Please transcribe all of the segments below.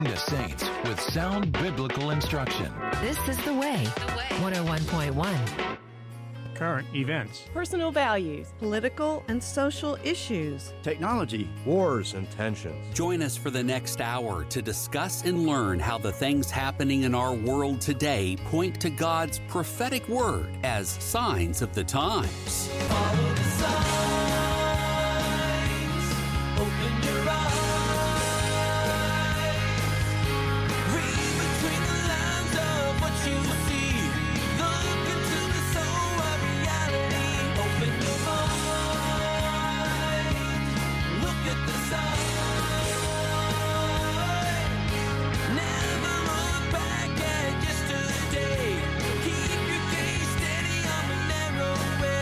The Saints with sound biblical instruction. This is The Way. 101.1. Current events, personal values, political and social issues, technology, wars, and tensions. Join us for the next hour to discuss and learn how the things happening in our world today point to God's prophetic word as signs of the times. Follow the signs, open your eyes, read between the lines of what you see, look into the soul of reality, open your mind, look at the sign, never look back at yesterday, keep your gaze steady on the narrow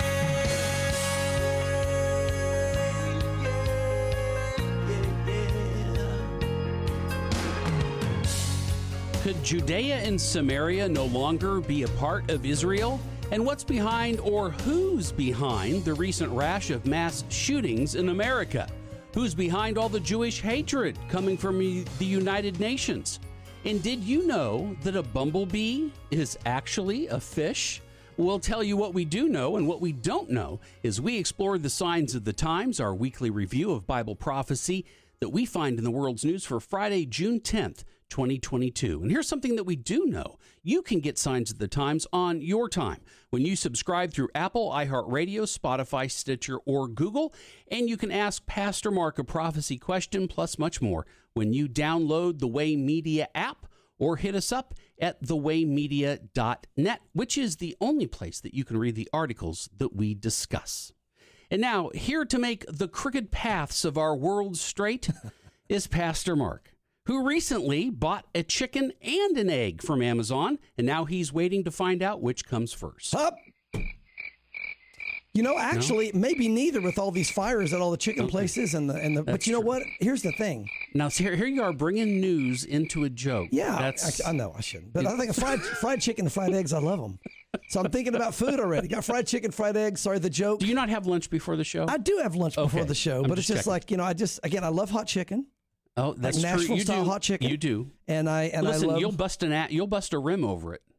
Could Judea and Samaria no longer be a part of Israel? And what's behind, or who's behind, the recent rash of mass shootings in America? Who's behind all the Jewish hatred coming from the United Nations? And did you know that a bumblebee is actually a fish? We'll tell you what we do know and what we don't know as we explore the signs of the times, our weekly review of Bible prophecy that we find in the world's news for Friday, June 10th, 2022. And here's something that we do know. You can get Signs of the Times on your time when you subscribe through Apple, iHeartRadio, Spotify, Stitcher, or Google. And you can ask Pastor Mark a prophecy question plus much more when you download the Way Media app or hit us up at thewaymedia.net, which is the only place that you can read the articles that we discuss. And now, here to make the crooked paths of our world straight is Pastor Mark, who recently bought a chicken and an egg from Amazon, and now he's waiting to find out which comes first. Up. You know, actually, maybe neither with all these fires at all the chicken places and the. But you know what? Here's the thing. Now, here you are bringing news into a joke. Yeah, I know I shouldn't, but I think fried chicken and fried eggs, I love them. So I'm thinking about food already. Got fried chicken, fried eggs. Sorry, the joke. Do you not have lunch before the show? I do have lunch before the show, but it's just checking. like, you know, I love hot chicken. Oh, that's like Nashville true. You style do. hot chicken. You do. And listen, I love. you'll bust a rim over it.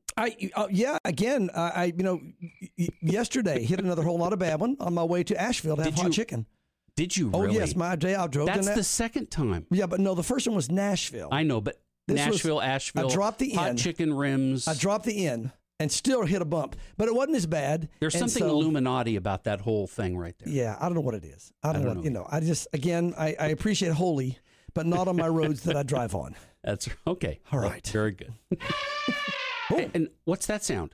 Yesterday hit another whole lot of bad one on my way to Asheville to have hot chicken. Did you really? Oh, yes. My day I drove That's to the second time. Yeah, but no, the first one was Nashville. I know, but Asheville. I dropped the hot N. chicken rims. I dropped the N and still hit a bump, but it wasn't as bad. There's something Illuminati about that whole thing right there. Yeah, I don't know what it is. I don't know. You know, I just, again, I appreciate holy, but not on my roads that I drive on. That's okay. All right. Very good. Hey, and what's that sound?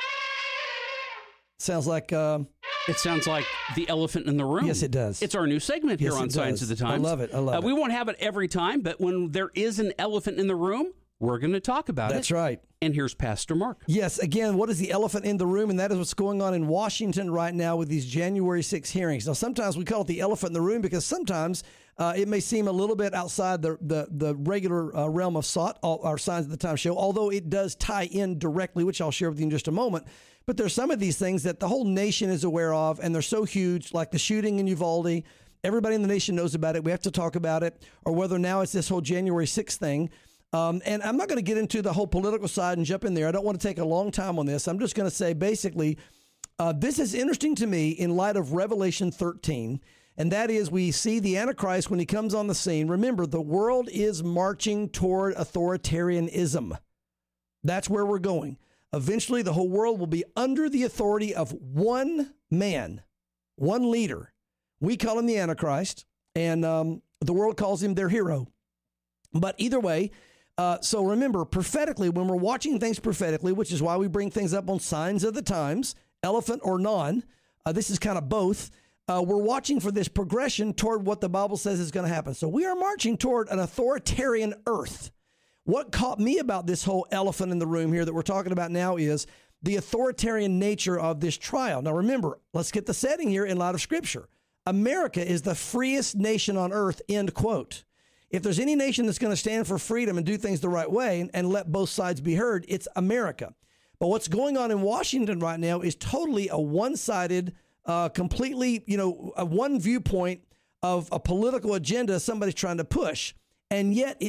Sounds like... It sounds like the elephant in the room. Yes, it does. It's our new segment here on Signs of the Times. I love it. I love it. We won't have it every time, but when there is an elephant in the room, we're going to talk about it. That's right. And here's Pastor Mark. Yes, again, what is the elephant in the room? And that is what's going on in Washington right now with these January 6 hearings. Now, sometimes we call it the elephant in the room because sometimes it may seem a little bit outside the regular realm of our Signs of the Times show, although it does tie in directly, which I'll share with you in just a moment. But there's some of these things that the whole nation is aware of, and they're so huge, like the shooting in Uvalde. Everybody in the nation knows about it. We have to talk about it, or whether now it's this whole January 6th thing. And I'm not going to get into the whole political side and jump in there. I don't want to take a long time on this. I'm just going to say, basically, this is interesting to me in light of Revelation 13. And that is, we see the Antichrist when he comes on the scene. Remember, the world is marching toward authoritarianism. That's where we're going. Eventually, the whole world will be under the authority of one man, one leader. We call him the Antichrist, and the world calls him their hero. But either way, so remember, prophetically, when we're watching things prophetically, which is why we bring things up on Signs of the Times, elephant or non, this is kind of both, we're watching for this progression toward what the Bible says is going to happen. So we are marching toward an authoritarian earth. What caught me about this whole elephant in the room here that we're talking about now is the authoritarian nature of this trial. Now, remember, let's get the setting here in light of Scripture. America is the freest nation on earth, end quote. If there's any nation that's going to stand for freedom and do things the right way and let both sides be heard, it's America. But what's going on in Washington right now is totally a one-sided, completely, a one viewpoint of a political agenda somebody's trying to push. And yet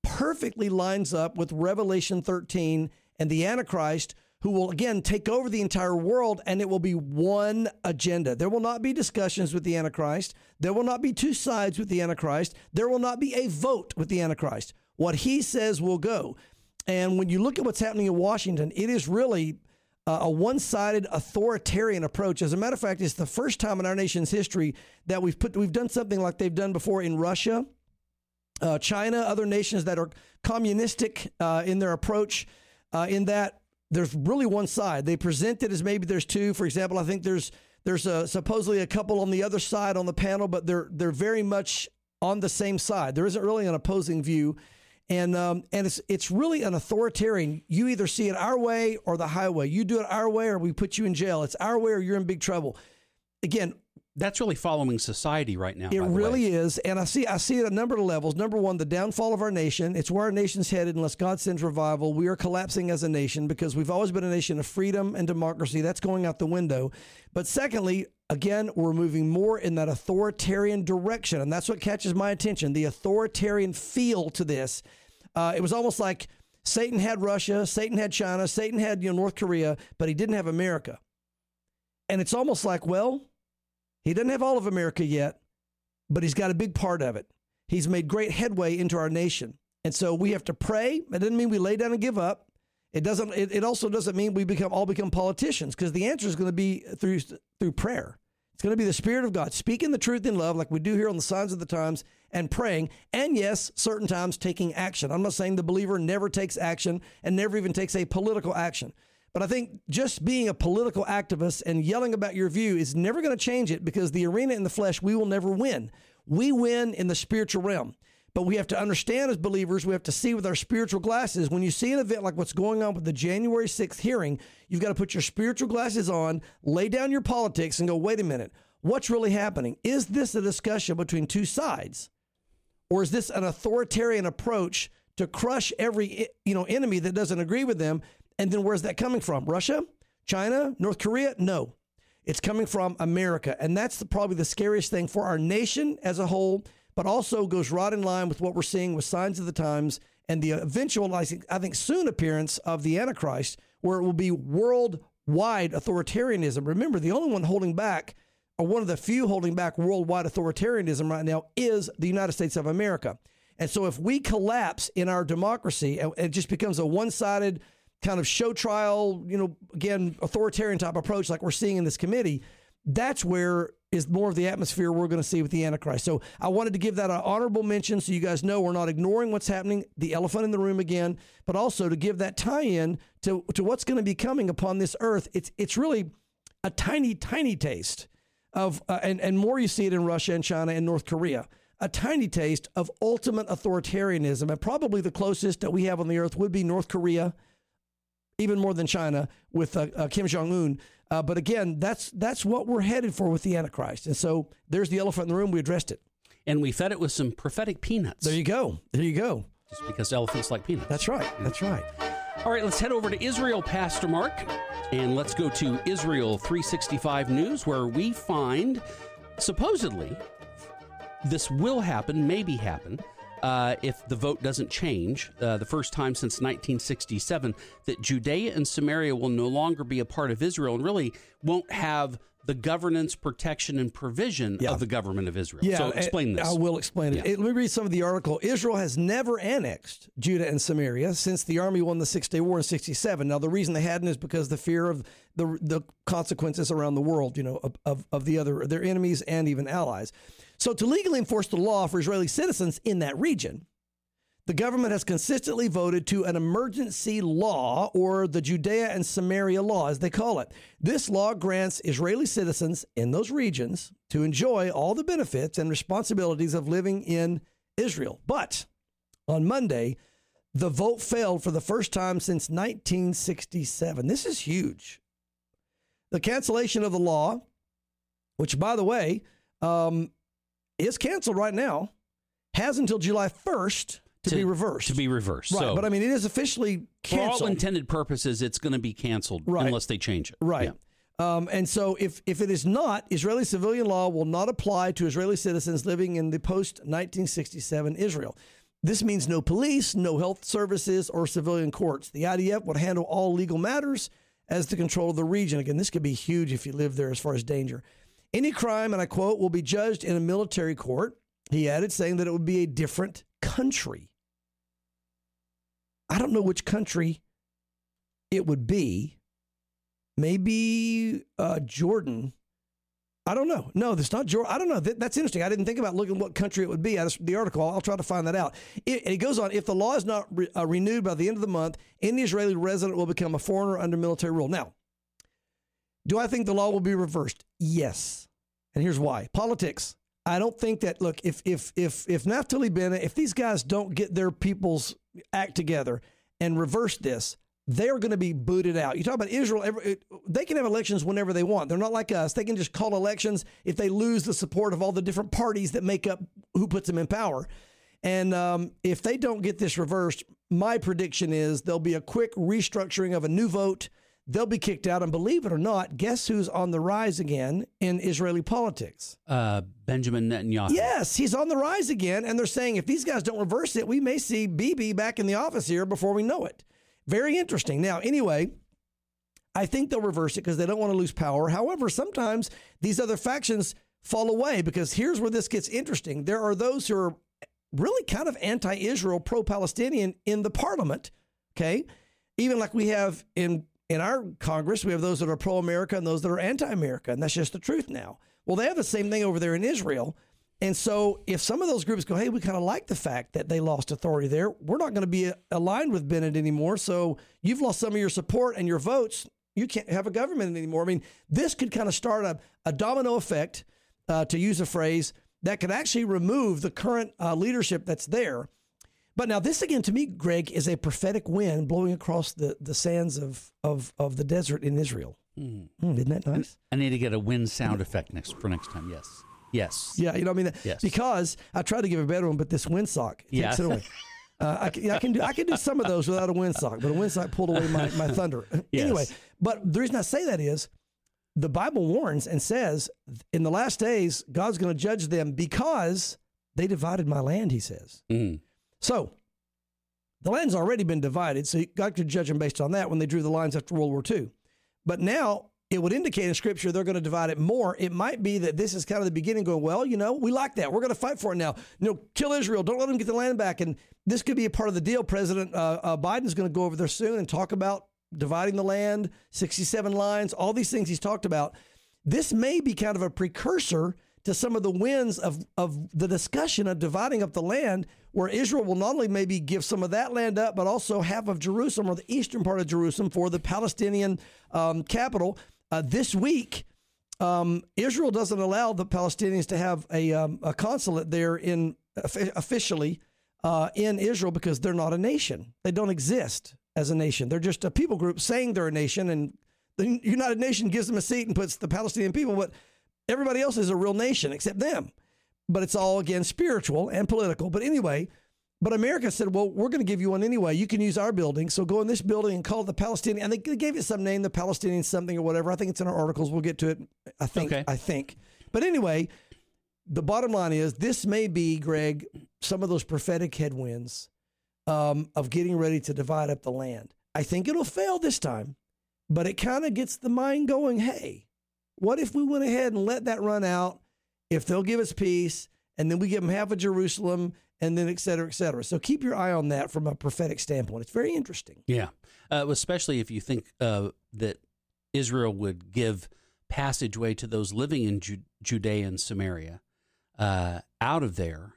perfectly lines up with Revelation 13 and the Antichrist, who will, again, take over the entire world, and it will be one agenda. There will not be discussions with the Antichrist. There will not be two sides with the Antichrist. There will not be a vote with the Antichrist. What he says will go. And when you look at what's happening in Washington, it is really a one-sided authoritarian approach. As a matter of fact, it's the first time in our nation's history that we've done something like they've done before in Russia, China, other nations that are communistic in their approach, in that there's really one side. They present it as maybe there's two. For example, I think there's supposedly a couple on the other side on the panel, but they're very much on the same side. There isn't really an opposing view, and it's really an authoritarian. You either see it our way or the highway. You do it our way or we put you in jail. It's our way or you're in big trouble. Again, That's really following society right now. It really is. And I see it at a number of levels. Number one, the downfall of our nation. It's where our nation's headed unless God sends revival. We are collapsing as a nation because we've always been a nation of freedom and democracy. That's going out the window. But secondly, again, we're moving more in that authoritarian direction. And that's what catches my attention, the authoritarian feel to this. It was almost like Satan had Russia, Satan had China, Satan had North Korea, but he didn't have America. And it's almost like, well, he doesn't have all of America yet, but he's got a big part of it. He's made great headway into our nation. And so we have to pray. It doesn't mean we lay down and give up. It also doesn't mean we all become politicians, because the answer is going to be through prayer. It's going to be the Spirit of God speaking the truth in love like we do here on the Signs of the Times, and praying, and yes, certain times taking action. I'm not saying the believer never takes action and never even takes a political action. But I think just being a political activist and yelling about your view is never going to change it, because the arena in the flesh, we will never win. We win in the spiritual realm. But we have to understand as believers, we have to see with our spiritual glasses. When you see an event like what's going on with the January 6th hearing, you've got to put your spiritual glasses on, lay down your politics, and go, wait a minute, what's really happening? Is this a discussion between two sides? Or is this an authoritarian approach to crush every enemy that doesn't agree with them? And then where's that coming from? Russia? China? North Korea? No. It's coming from America. And that's probably the scariest thing for our nation as a whole, but also goes right in line with what we're seeing with Signs of the Times and the eventual, I think, soon appearance of the Antichrist, where it will be worldwide authoritarianism. Remember, the only one holding back, or one of the few holding back worldwide authoritarianism right now, is the United States of America. And so if we collapse in our democracy, it just becomes a one-sided kind of show trial, again, authoritarian type approach like we're seeing in this committee, that's where is more of the atmosphere we're going to see with the Antichrist. So I wanted to give that an honorable mention so you guys know we're not ignoring what's happening, the elephant in the room again, but also to give that tie-in to what's going to be coming upon this earth. It's really a tiny, tiny taste of, and more you see it in Russia and China and North Korea, a tiny taste of ultimate authoritarianism. And probably the closest that we have on the earth would be North Korea, even more than China with Kim Jong-un. But again, that's what we're headed for with the Antichrist. And so there's the elephant in the room. We addressed it. And we fed it with some prophetic peanuts. There you go. There you go. Just because elephants like peanuts. That's right. That's right. All right, let's head over to Israel, Pastor Mark. And let's go to Israel 365 News, where we find, supposedly, this will happen, maybe happen, if the vote doesn't change, the first time since 1967, that Judea and Samaria will no longer be a part of Israel and really won't have the governance, protection, and provision of the government of Israel. Yeah, so explain this. I will explain it. Let me read some of the article. Israel has never annexed Judah and Samaria since the army won the Six-Day War in 67. Now, the reason they hadn't is because the fear of the consequences around the world, of their enemies and even allies. So to legally enforce the law for Israeli citizens in that region, the government has consistently voted to an emergency law, or the Judea and Samaria law, as they call it. This law grants Israeli citizens in those regions to enjoy all the benefits and responsibilities of living in Israel. But on Monday, the vote failed for the first time since 1967. This is huge. The cancellation of the law, which, by the way, is canceled right now, has until July 1st to be reversed. Right, so, but I mean, it is officially canceled. For all intended purposes, it's going to be canceled unless they change it. Right. Yeah. And so if it is not, Israeli civilian law will not apply to Israeli citizens living in the post-1967 Israel. This means no police, no health services, or civilian courts. The IDF would handle all legal matters as the control of the region. Again, this could be huge if you live there as far as danger. Any crime, and I quote, will be judged in a military court, he added, saying that it would be a different country. I don't know which country it would be. Maybe Jordan. I don't know. No, that's not Jordan. I don't know. That's interesting. I didn't think about looking what country it would be. The article, I'll try to find that out. It goes on, if the law is not renewed by the end of the month, any Israeli resident will become a foreigner under military rule. Now, do I think the law will be reversed? Yes. And here's why. Politics. I don't think that, look, if Naftali Bennett, if these guys don't get their people's act together and reverse this, they're going to be booted out. You talk about Israel, they can have elections whenever they want. They're not like us. They can just call elections if they lose the support of all the different parties that make up who puts them in power. And if they don't get this reversed, my prediction is there'll be a quick restructuring of a new vote. They'll be kicked out. And believe it or not, guess who's on the rise again in Israeli politics? Benjamin Netanyahu. Yes, he's on the rise again. And they're saying if these guys don't reverse it, we may see Bibi back in the office here before we know it. Very interesting. Now, anyway, I think they'll reverse it because they don't want to lose power. However, sometimes these other factions fall away because here's where this gets interesting. There are those who are really kind of anti-Israel, pro-Palestinian in the parliament, okay? Even like we have in our Congress, we have those that are pro-America and those that are anti-America, and that's just the truth now. Well, they have the same thing over there in Israel. And so if some of those groups go, hey, we kind of like the fact that they lost authority there, we're not going to be aligned with Bennett anymore. So you've lost some of your support and your votes. You can't have a government anymore. I mean, this could kind of start a domino effect, to use a phrase, that could actually remove the current leadership that's there. But now this, again, to me, Greg, is a prophetic wind blowing across the sands of the desert in Israel. Isn't that nice? I need to get a wind sound effect for next time. Yes. Yes. Yeah, you know what I mean? Yes. Because I tried to give a better one, but this windsock takes it away. I can do some of those without a windsock, but a windsock pulled away my thunder. Yes. Anyway, but the reason I say that is the Bible warns and says in the last days, God's going to judge them because they divided my land, he says. So the land's already been divided, so God could judge them based on that when they drew the lines after World War II. But now it would indicate in Scripture they're going to divide it more. It might be that this is kind of the beginning going, well, we like that. We're going to fight for it now. Kill Israel. Don't let them get the land back. And this could be a part of the deal. President Biden's going to go over there soon and talk about dividing the land, 67 lines, all these things he's talked about. This may be kind of a precursor to some of the winds of the discussion of dividing up the land, where Israel will not only maybe give some of that land up, but also half of Jerusalem or the eastern part of Jerusalem for the Palestinian capital. This week, Israel doesn't allow the Palestinians to have a consulate there officially in Israel because they're not a nation. They don't exist as a nation. They're just a people group saying they're a nation, and the United Nations gives them a seat and puts the Palestinian people, but everybody else is a real nation except them. But it's all, again, spiritual and political. But anyway, but America said, well, we're going to give you one anyway. You can use our building. So go in this building and call it the Palestinian. And they gave it some name, the Palestinian something or whatever. I think it's in our articles. We'll get to it, I think. Okay. But anyway, the bottom line is this may be, Greg, some of those prophetic headwinds of getting ready to divide up the land. I think it'll fail this time, but it kind of gets the mind going, hey, what if we went ahead and let that run out? If they'll give us peace, and then we give them half of Jerusalem, and then et cetera, et cetera. So keep your eye on that from a prophetic standpoint. It's very interesting. Yeah, especially if you think that Israel would give passageway to those living in Judea and Samaria out of there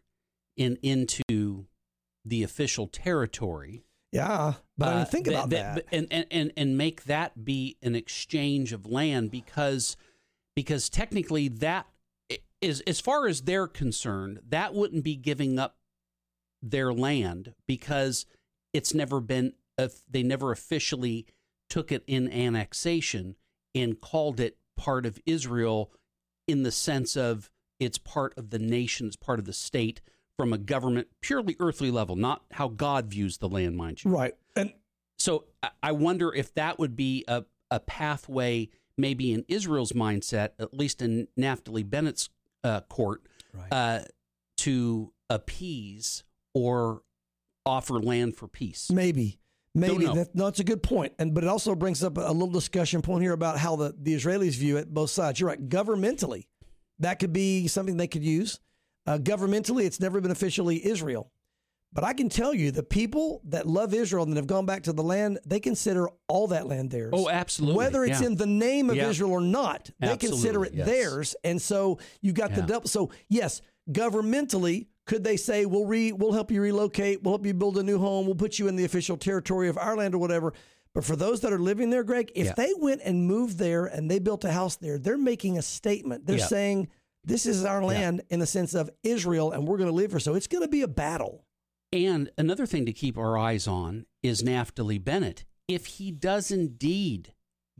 into the official territory. Yeah, but I mean, think about that. And make that be an exchange of land because technically that is, as far as they're concerned, that wouldn't be giving up their land because it's never been, they never officially took it in annexation and called it part of Israel in the sense of it's part of the nation, it's part of the state from a government, purely earthly level, not how God views the land, mind you. Right. And so I wonder if that would be a pathway maybe in Israel's mindset, at least in Naftali Bennett's court, right, to appease or offer land for peace. Maybe. Don't know. No, it's a good point. But it also brings up a little discussion point here about how the Israelis view it, both sides. You're right. Governmentally, that could be something they could use. Governmentally, it's never been officially Israel. But I can tell you, the people that love Israel and that have gone back to the land, they consider all that land theirs. Oh, absolutely. Whether it's in the name of Yeah. Israel or not, they consider it Absolutely, yes. theirs. And so you got the double. So yes, governmentally, could they say, we'll help you relocate, we'll help you build a new home, we'll put you in the official territory of our land or whatever. But for those that are living there, Greg, if they went and moved there and they built a house there, they're making a statement. They're saying, this is our land in the sense of Israel, and we're going to live here. So it's going to be a battle. And another thing to keep our eyes on is Naphtali Bennett. If he does indeed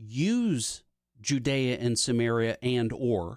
use Judea and Samaria and or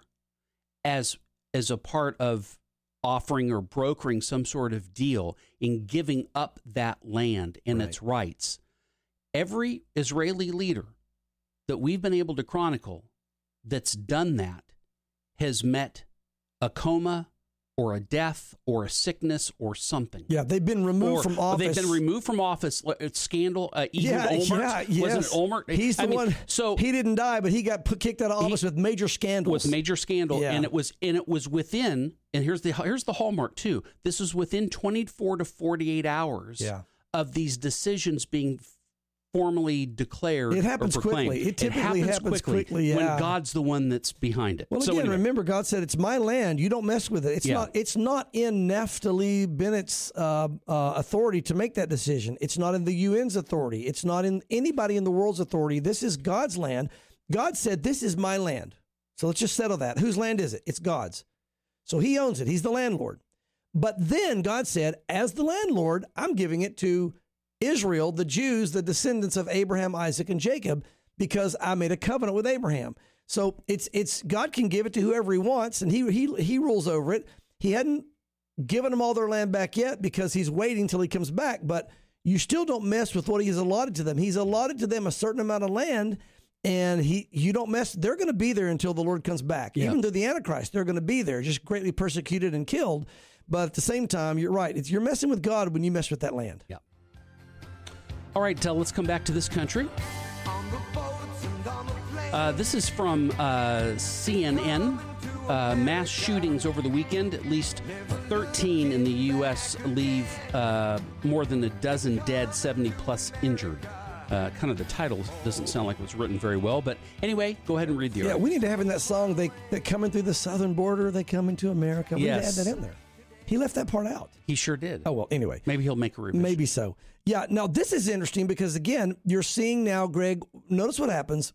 as a part of offering or brokering some sort of deal in giving up that land and its rights, every Israeli leader that we've been able to chronicle that's done that has met a coma or a death or a sickness or something. Yeah, they've been removed from office. They've been removed from office. Scandal. Ehud Olmert. Wasn't it Olmert? He's the one. So he didn't die, but he got kicked out of office with major scandals. With major scandal, Yeah. and it was within. And here's the hallmark too. This was within 24 to 48 hours of these decisions being formally declared. It happens or proclaimed. quickly. It typically happens quickly, when God's the one that's behind it. Well, So again, anyway. remember, God said, it's my land. You don't mess with it. It's not in Naphtali Bennett's authority to make that decision. It's not in the UN's authority. It's not in anybody in the world's authority. This is God's land. God said, this is my land. So let's just settle that. Whose land is it? It's God's. So he owns it. He's the landlord. But then God said, as the landlord, I'm giving it to Israel, the Jews, the descendants of Abraham, Isaac, and Jacob, because I made a covenant with Abraham. So it's God can give it to whoever he wants, and he rules over it. He hadn't given them all their land back yet because he's waiting till he comes back. But you still don't mess with what he has allotted to them. He's allotted to them a certain amount of land, and you don't mess. They're going to be there until the Lord comes back. Even through the Antichrist, they're going to be there, just greatly persecuted and killed. But at the same time, you're right. You're messing with God when you mess with that land. Yeah. All right, let's come back to this country. This is from CNN. Mass shootings over the weekend. At least 13 in the U.S. leave more than a dozen dead, 70-plus injured. Kind of the title doesn't sound like it was written very well. But anyway, go ahead and read the article. Yeah, we need to have in that song, they coming through the southern border, they come into America. We need to add that in there. He left that part out. He sure did. Oh, well, anyway. Maybe he'll make a revision. Maybe so. Yeah, now this is interesting because, again, you're seeing now, Greg, notice what happens.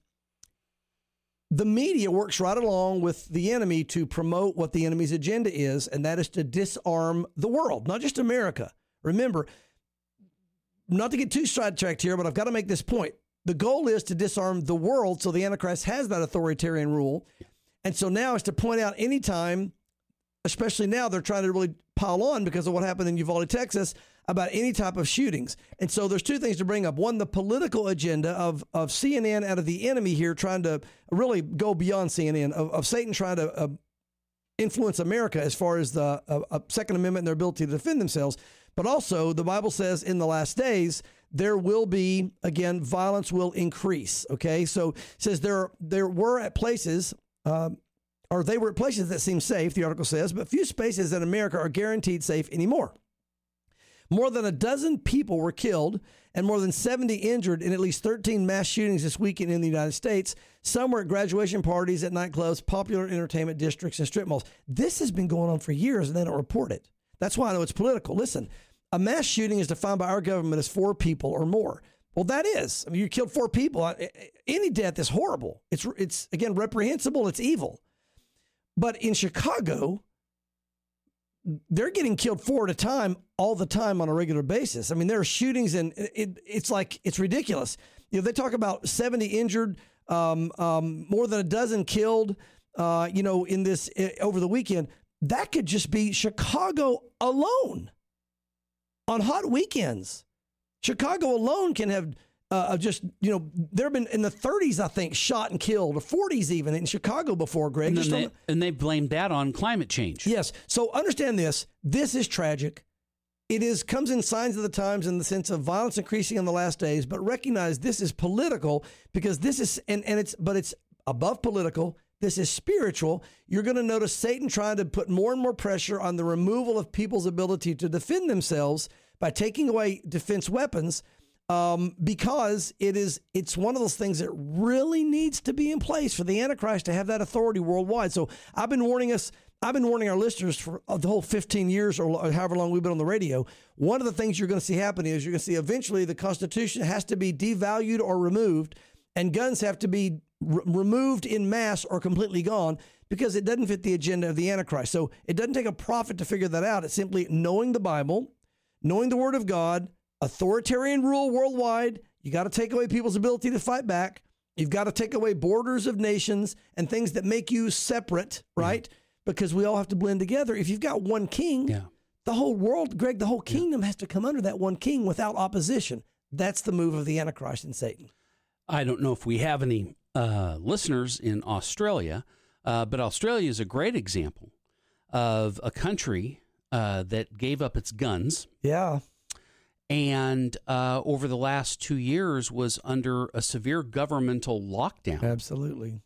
The media works right along with the enemy to promote what the enemy's agenda is, and that is to disarm the world, not just America. Remember, not to get too sidetracked here, but I've got to make this point. The goal is to disarm the world so the Antichrist has that authoritarian rule. And so now it's to point out anytime, especially now they're trying to really pile on because of what happened in Uvalde, Texas, about any type of shootings. And so there's two things to bring up. One, the political agenda of CNN out of the enemy here trying to really go beyond CNN, of Satan trying to influence America as far as the Second Amendment and their ability to defend themselves. But also the Bible says in the last days, there will be, again, violence will increase. Okay, so it says there were at places, or they were at places that seem safe, the article says, but few spaces in America are guaranteed safe anymore. More than a dozen people were killed and more than 70 injured in at least 13 mass shootings this weekend in the United States. Some were at graduation parties, at nightclubs, popular entertainment districts, and strip malls. This has been going on for years, and they don't report it. That's why I know it's political. Listen, a mass shooting is defined by our government as 4 people or more. Well, that is. I mean, you killed 4 people. Any death is horrible. It's again, reprehensible. It's evil. But in Chicago, they're getting killed 4 at a time, all the time on a regular basis. I mean, there are shootings, and it's ridiculous. You know, they talk about 70 injured, more than a dozen killed, in this over the weekend. That could just be Chicago alone on hot weekends. Chicago alone can have there have been in the 30s, I think, shot and killed, or 40s even in Chicago before, Greg. And they blamed that on climate change. Yes. So understand this. This is tragic. It comes in signs of the times in the sense of violence increasing in the last days, but recognize this is political because this is, but it's above political. This is spiritual. You're going to notice Satan trying to put more and more pressure on the removal of people's ability to defend themselves by taking away defense weapons, because it's one of those things that really needs to be in place for the Antichrist to have that authority worldwide. So I've been warning our listeners for the whole 15 years or however long we've been on the radio. One of the things you're going to see happen is you're going to see eventually the Constitution has to be devalued or removed, and guns have to be removed in mass or completely gone because it doesn't fit the agenda of the Antichrist. So it doesn't take a prophet to figure that out. It's simply knowing the Bible, knowing the Word of God, authoritarian rule worldwide. You got to take away people's ability to fight back. You've got to take away borders of nations and things that make you separate, right? Because we all have to blend together. If you've got one king, the whole world, Greg, the whole kingdom has to come under that one king without opposition. That's the move of the Antichrist and Satan. I don't know if we have any listeners in Australia, but Australia is a great example of a country that gave up its guns. Yeah. And over the last 2 years was under a severe governmental lockdown. Absolutely.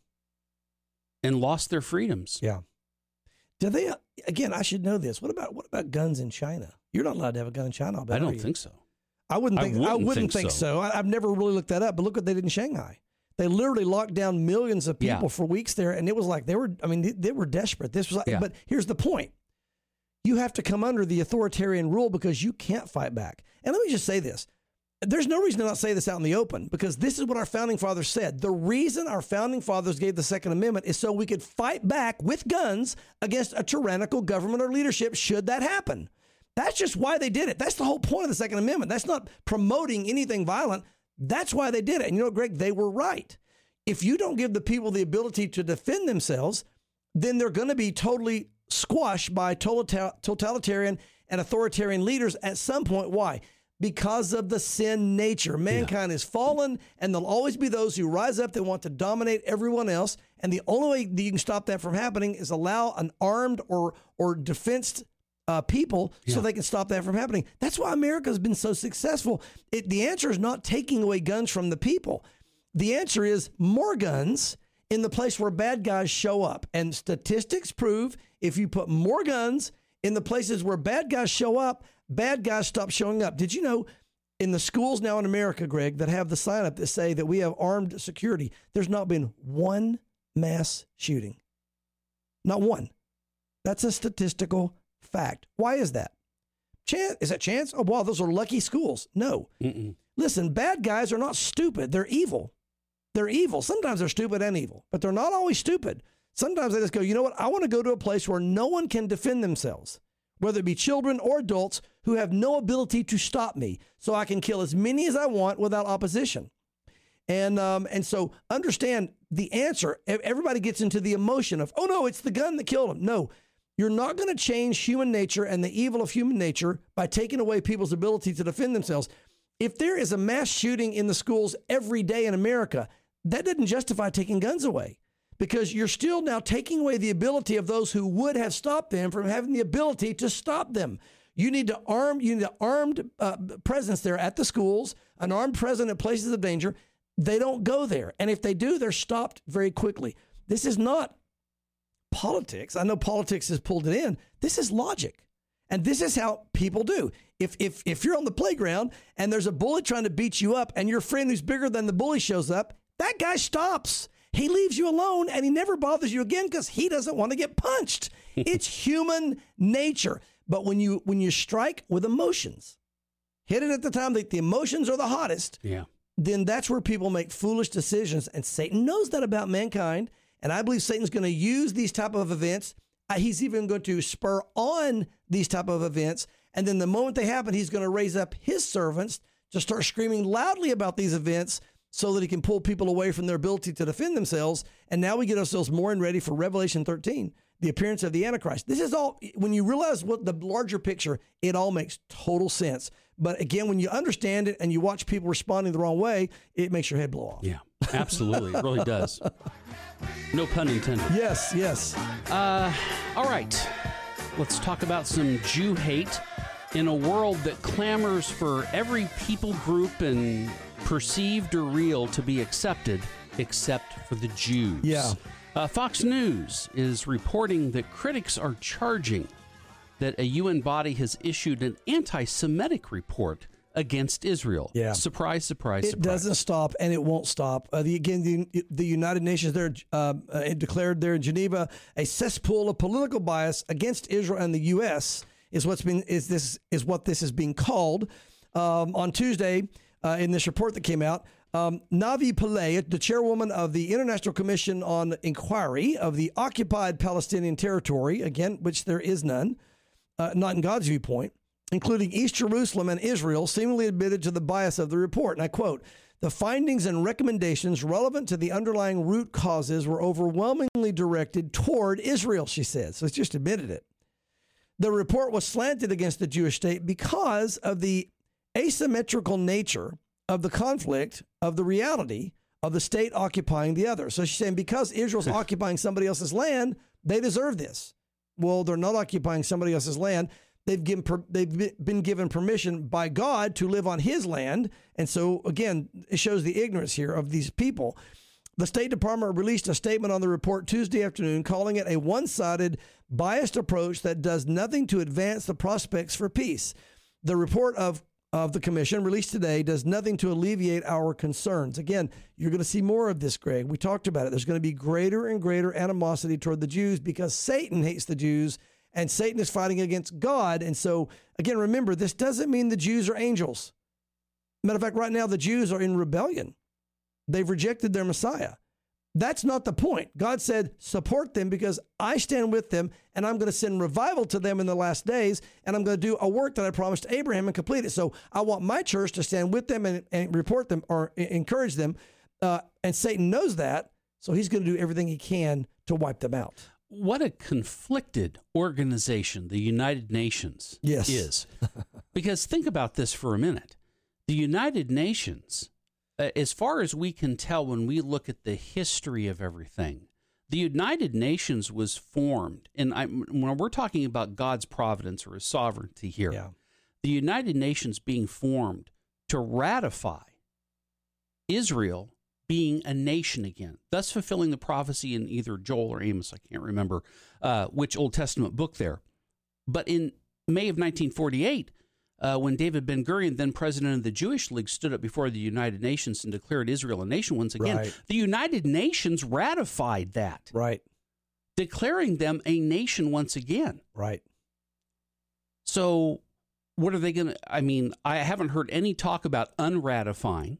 And lost their freedoms. Yeah. Do they, again, I should know this. What about guns in China? You're not allowed to have a gun in China, I bet. I don't think so. I wouldn't think so. I've never really looked that up, but look what they did in Shanghai. They literally locked down millions of people for weeks there, and it was like they were desperate. This was like, but here's the point. You have to come under the authoritarian rule because you can't fight back. And let me just say this. There's no reason to not say this out in the open, because this is what our founding fathers said. The reason our founding fathers gave the Second Amendment is so we could fight back with guns against a tyrannical government or leadership should that happen. That's just why they did it. That's the whole point of the Second Amendment. That's not promoting anything violent. That's why they did it. And you know what, Greg? They were right. If you don't give the people the ability to defend themselves, then they're going to be totally squashed by totalitarian and authoritarian leaders at some point. Why? Because of the sin nature. Mankind is fallen, and there'll always be those who rise up that want to dominate everyone else. And the only way that you can stop that from happening is allow an armed or defensed people so they can stop that from happening. That's why America has been so successful. The answer is not taking away guns from the people. The answer is more guns in the place where bad guys show up. And statistics prove if you put more guns in the places where bad guys show up, bad guys stop showing up. Did you know in the schools now in America, Greg, that have the sign up that say that we have armed security, there's not been one mass shooting? Not one. That's a statistical fact. Why is that? Is that chance? Oh, wow, those are lucky schools. No. Listen, bad guys are not stupid. They're evil. They're evil. Sometimes they're stupid and evil, but they're not always stupid. Sometimes they just go, you know what? I want to go to a place where no one can defend themselves, whether it be children or adults who have no ability to stop me, so I can kill as many as I want without opposition. And so understand the answer. Everybody gets into the emotion of, oh, no, it's the gun that killed him. No, you're not going to change human nature and the evil of human nature by taking away people's ability to defend themselves. If there is a mass shooting in the schools every day in America, that doesn't justify taking guns away, because you're still now taking away the ability of those who would have stopped them from having the ability to stop them. You need an armed presence there at the schools, an armed presence at places of danger. They don't go there. And if they do, they're stopped very quickly. This is not politics. I know politics has pulled it in. This is logic. And this is how people do. If you're on the playground and there's a bully trying to beat you up and your friend who's bigger than the bully shows up, that guy stops. He leaves you alone and he never bothers you again because he doesn't want to get punched. It's human nature. But when you strike with emotions, hit it at the time that the emotions are the hottest, then that's where people make foolish decisions. And Satan knows that about mankind. And I believe Satan's going to use these type of events. He's even going to spur on these type of events. And then the moment they happen, he's going to raise up his servants to start screaming loudly about these events so that he can pull people away from their ability to defend themselves. And now we get ourselves more and ready for Revelation 13, the appearance of the Antichrist. This is all, when you realize what the larger picture, it all makes total sense. But again, when you understand it and you watch people responding the wrong way, it makes your head blow off. Yeah, absolutely. It really does. No pun intended. Yes. All right. Let's talk about some Jew hate. in a world that clamors for every people group and perceived or real to be accepted, except for the Jews. Yeah. Fox News is reporting that critics are charging that a UN body has issued an anti-Semitic report against Israel. Yeah. Surprise, surprise, It surprise. doesn't stop, and it won't stop. The United Nations there declared there in Geneva a cesspool of political bias against Israel and the U.S. is what this is being called. On Tuesday, in this report that came out, Navi Pillay, the chairwoman of the International Commission on Inquiry of the Occupied Palestinian Territory, again, which there is none, not in God's viewpoint, including East Jerusalem and Israel, seemingly admitted to the bias of the report. And I quote, "The findings and recommendations relevant to the underlying root causes were overwhelmingly directed toward Israel," she said. So it's just admitted it. The report was slanted against the Jewish state because of the asymmetrical nature of the conflict, of the reality of the state occupying the other. So she's saying because Israel's occupying somebody else's land, they deserve this. Well, they're not occupying somebody else's land. They've been given permission by God to live on his land. And so, again, it shows the ignorance here of these people. The State Department released a statement on the report Tuesday afternoon, calling it a one-sided, biased approach that does nothing to advance the prospects for peace. The report of the commission released today does nothing to alleviate our concerns. Again, you're going to see more of this, Greg. We talked about it. There's going to be greater and greater animosity toward the Jews because Satan hates the Jews and Satan is fighting against God. And so, again, remember, this doesn't mean the Jews are angels. Matter of fact, right now, the Jews are in rebellion. They've rejected their Messiah. That's not the point. God said, support them because I stand with them and I'm going to send revival to them in the last days and I'm going to do a work that I promised Abraham and complete it. So I want my church to stand with them and report them or encourage them. And Satan knows that, so he's going to do everything he can to wipe them out. What a conflicted organization the United Nations is. Because think about this for a minute. The United Nations, as far as we can tell when we look at the history of everything, the United Nations was formed, and when we're talking about God's providence or his sovereignty here, the United Nations being formed to ratify Israel being a nation again, thus fulfilling the prophecy in either Joel or Amos, I can't remember which Old Testament book there. But in May of 1948, when David Ben-Gurion, then president of the Jewish League, stood up before the United Nations and declared Israel a nation once again, the United Nations ratified that. Right. Declaring them a nation once again. Right. So what are they going to, I haven't heard any talk about unratifying.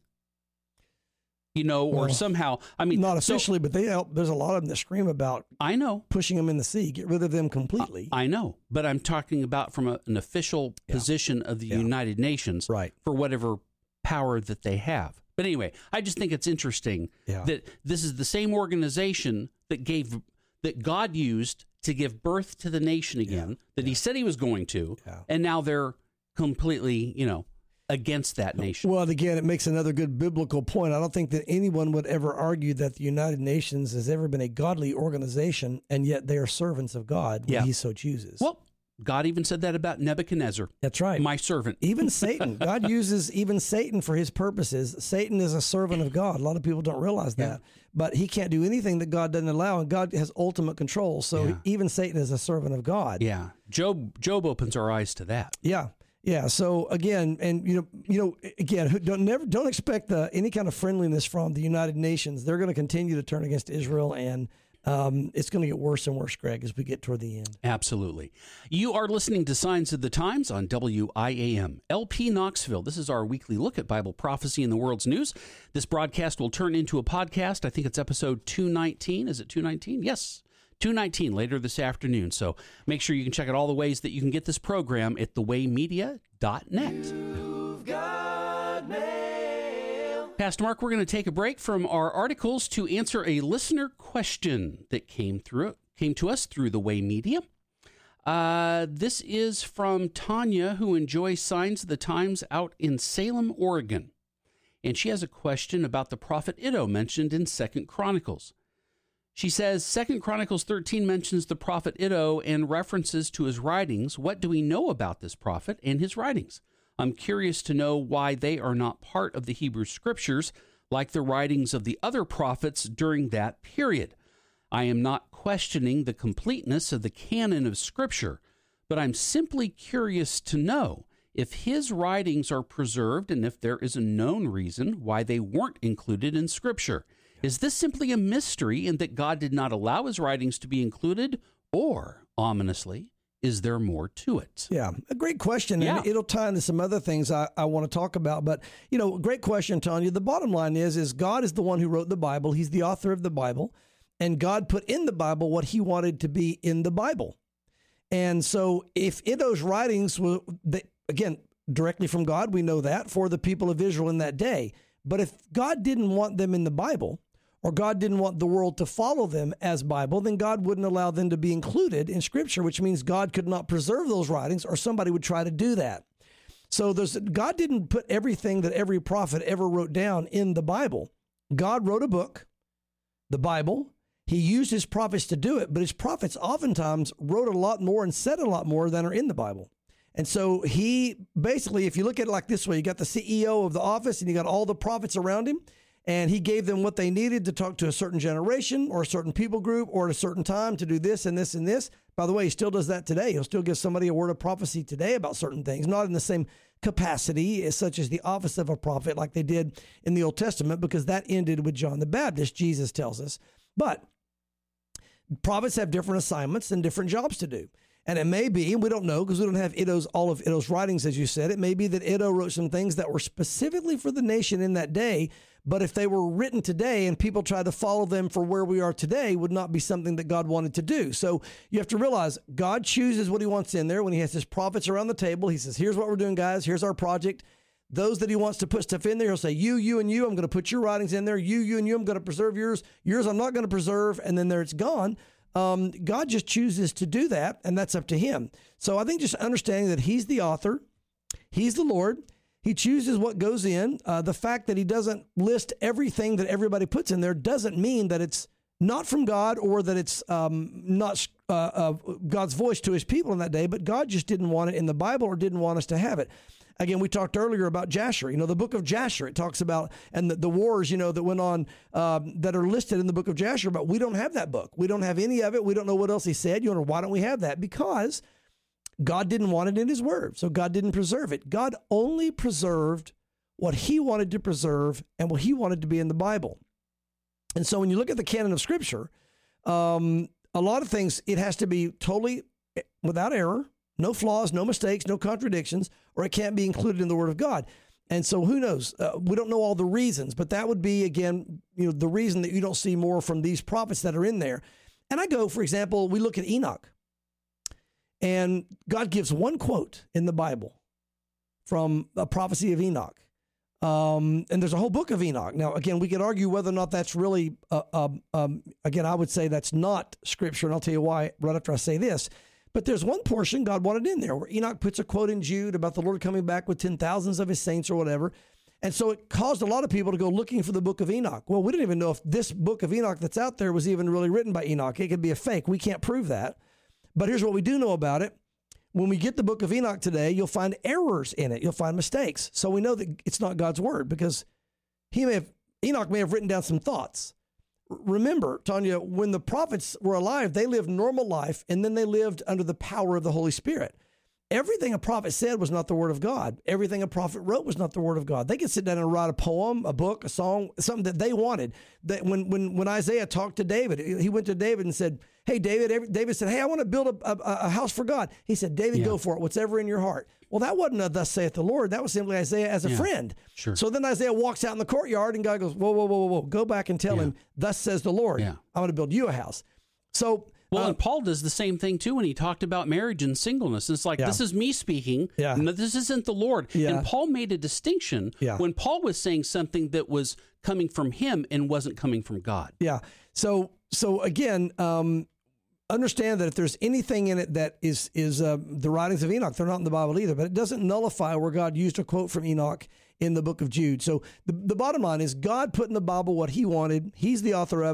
Or somehow, not officially, but there's a lot of them that scream about pushing them in the sea, get rid of them completely. I know, but I'm talking about from an official position of the United Nations for whatever power that they have. But anyway, I just think it's interesting that this is the same organization that God used to give birth to the nation again, that he said he was going to, and now they're completely, against that nation. Well, again, it makes another good biblical point. I don't think that anyone would ever argue that the United Nations has ever been a godly organization, and yet they are servants of God when he so chooses. Well, God even said that about Nebuchadnezzar. That's right. My servant. Even Satan. God uses even Satan for his purposes. Satan is a servant of God. A lot of people don't realize that. But he can't do anything that God doesn't allow, and God has ultimate control. So even Satan is a servant of God. Yeah. Job opens our eyes to that. Yeah. Yeah. So again, and again, don't expect any kind of friendliness from the United Nations. They're going to continue to turn against Israel, and it's going to get worse and worse, Greg, as we get toward the end. Absolutely. You are listening to Signs of the Times on WIAM LP Knoxville. This is our weekly look at Bible prophecy in the world's news. This broadcast will turn into a podcast. I think it's episode 219. Is it 219? Yes. 219 later this afternoon. So make sure you can check out all the ways that you can get this program at thewaymedia.net. You've got mail. Pastor Mark, we're going to take a break from our articles to answer a listener question that came to us through the Way Media. This is from Tanya, who enjoys Signs of the Times out in Salem, Oregon. And she has a question about the prophet Iddo mentioned in 2 Chronicles. She says 2 Chronicles 13 mentions the prophet Iddo and references to his writings. What do we know about this prophet and his writings? I'm curious to know why they are not part of the Hebrew Scriptures like the writings of the other prophets during that period. I am not questioning the completeness of the canon of Scripture, but I'm simply curious to know if his writings are preserved and if there is a known reason why they weren't included in Scripture. Is this simply a mystery in that God did not allow his writings to be included, or, ominously, is there more to it? Yeah, a great question. Yeah. And it'll tie into some other things I want to talk about. But, great question, Tanya. The bottom line is God is the one who wrote the Bible. He's the author of the Bible. And God put in the Bible what he wanted to be in the Bible. And so if Iddo's writings were, again, directly from God, we know that, for the people of Israel in that day. But if God didn't want them in the Bible, or God didn't want the world to follow them as Bible, then God wouldn't allow them to be included in Scripture, which means God could not preserve those writings, or somebody would try to do that. So God didn't put everything that every prophet ever wrote down in the Bible. God wrote a book, the Bible. He used his prophets to do it, but his prophets oftentimes wrote a lot more and said a lot more than are in the Bible. And so he basically, if you look at it like this way, you got the CEO of the office and you got all the prophets around him, and he gave them what they needed to talk to a certain generation or a certain people group or at a certain time to do this and this and this. By the way, he still does that today. He'll still give somebody a word of prophecy today about certain things, not in the same capacity as such as the office of a prophet like they did in the Old Testament, because that ended with John the Baptist, Jesus tells us. But prophets have different assignments and different jobs to do. And it may be, and we don't know because we don't have all of Iddo's writings, as you said, it may be that Iddo wrote some things that were specifically for the nation in that day, but if they were written today and people tried to follow them for where we are today, would not be something that God wanted to do. So you have to realize God chooses what he wants in there. When he has his prophets around the table, he says, here's what we're doing, guys. Here's our project. Those that he wants to put stuff in there, he'll say, you, and you, I'm going to put your writings in there. You, and you, I'm going to preserve yours. Yours, I'm not going to preserve. And then there it's gone. God just chooses to do that, and that's up to him. So I think just understanding that he's the author, he's the Lord, he chooses what goes in. The fact that he doesn't list everything that everybody puts in there doesn't mean that it's not from God or that it's not God's voice to his people in that day, but God just didn't want it in the Bible or didn't want us to have it. Again, we talked earlier about Jasher. The book of Jasher, it talks about, and the wars, that went on that are listed in the book of Jasher, but we don't have that book. We don't have any of it. We don't know what else he said. Why don't we have that? Because God didn't want it in his word, so God didn't preserve it. God only preserved what he wanted to preserve and what he wanted to be in the Bible. And so when you look at the canon of Scripture, a lot of things, it has to be totally without error, no flaws, no mistakes, no contradictions, or it can't be included in the Word of God. And so who knows? We don't know all the reasons, but that would be, again, the reason that you don't see more from these prophets that are in there. And I go, for example, we look at Enoch, and God gives one quote in the Bible from a prophecy of Enoch. And there's a whole book of Enoch. Now, again, we could argue whether or not that's really, again, I would say that's not Scripture, and I'll tell you why right after I say this. But there's one portion God wanted in there where Enoch puts a quote in Jude about the Lord coming back with 10,000s of his saints or whatever. And so it caused a lot of people to go looking for the book of Enoch. Well, we didn't even know if this book of Enoch that's out there was even really written by Enoch. It could be a fake. We can't prove that. But here's what we do know about it. When we get the book of Enoch today, you'll find errors in it. You'll find mistakes. So we know that it's not God's word because Enoch may have written down some thoughts. Remember, Tanya, when the prophets were alive, they lived normal life, and then they lived under the power of the Holy Spirit. Everything a prophet said was not the word of God. Everything a prophet wrote was not the word of God. They could sit down and write a poem, a book, a song, something that they wanted. That when Isaiah talked to David, he went to David and said, hey, David. David said, hey, I want to build a house for God. He said, David, go for it. Whatever in your heart. Well, that wasn't a thus saith the Lord. That was simply Isaiah as a friend. Sure. So then Isaiah walks out in the courtyard and God goes, whoa. Go back and tell him, thus says the Lord. I'm going to build you a house. So... Well, and Paul does the same thing, too, when he talked about marriage and singleness. It's like, this is me speaking. This isn't the Lord. And Paul made a distinction when Paul was saying something that was coming from him and wasn't coming from God. Yeah. So again, understand that if there's anything in it that is the writings of Enoch, they're not in the Bible either, but it doesn't nullify where God used a quote from Enoch in the book of Jude. So the bottom line is God put in the Bible what he wanted. He's the author of it.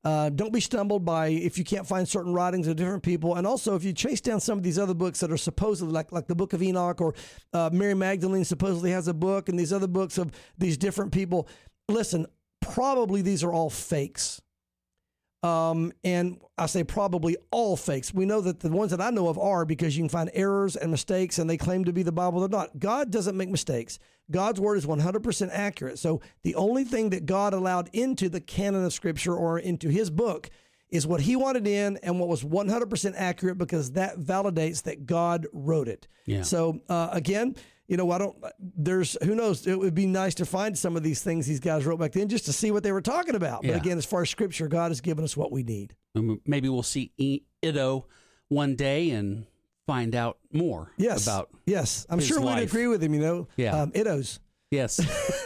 Don't be stumbled by if you can't find certain writings of different people. And also, if you chase down some of these other books that are supposedly like the Book of Enoch, or Mary Magdalene supposedly has a book, and these other books of these different people, listen, probably these are all fakes. And I say probably all fakes. We know that the ones that I know of are, because you can find errors and mistakes, and they claim to be the Bible. They're not. God doesn't make mistakes. God's word is 100% accurate. So the only thing that God allowed into the canon of Scripture or into his book is what he wanted in and what was 100% accurate, because that validates that God wrote it. Yeah. So again, who knows? It would be nice to find some of these things these guys wrote back then just to see what they were talking about. Yeah. But again, as far as Scripture, God has given us what we need. Maybe we'll see Iddo one day and find out more about Yes, I'm his sure life. we'd agree with him, Yeah. Iddos. Yes.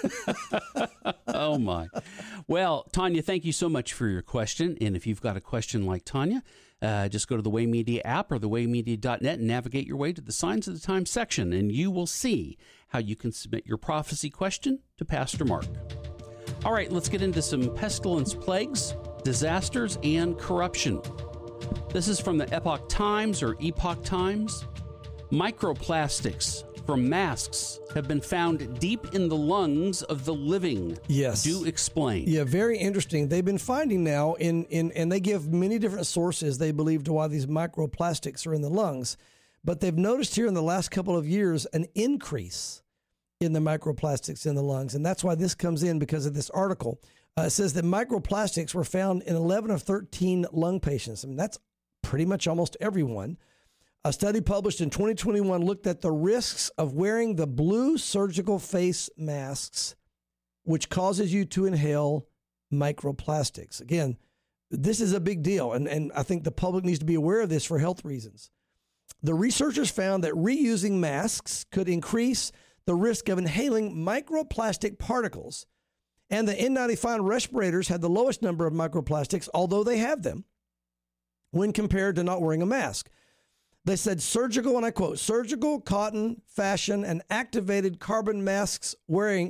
Oh, my. Well, Tanya, thank you so much for your question. And if you've got a question like Tanya, just go to the Way Media app or thewaymedia.net and navigate your way to the Signs of the Times section, and you will see how you can submit your prophecy question to Pastor Mark. All right, let's get into some pestilence, plagues, disasters, and corruption. This is from the Epoch Times or Epoch Times. Microplastics from masks have been found deep in the lungs of the living. Yes. Do explain. Yeah, very interesting. They've been finding now and they give many different sources, they believe, to why these microplastics are in the lungs. But they've noticed here in the last couple of years an increase in the microplastics in the lungs. And that's why this comes in, because of this article. It says that microplastics were found in 11 of 13 lung patients. I mean, that's pretty much almost everyone. A study published in 2021 looked at the risks of wearing the blue surgical face masks, which causes you to inhale microplastics. Again, this is a big deal, and I think the public needs to be aware of this for health reasons. The researchers found that reusing masks could increase the risk of inhaling microplastic particles, and the N95 respirators had the lowest number of microplastics, although they have them, when compared to not wearing a mask. They said surgical, and I quote, surgical, cotton, fashion, and activated carbon masks wearing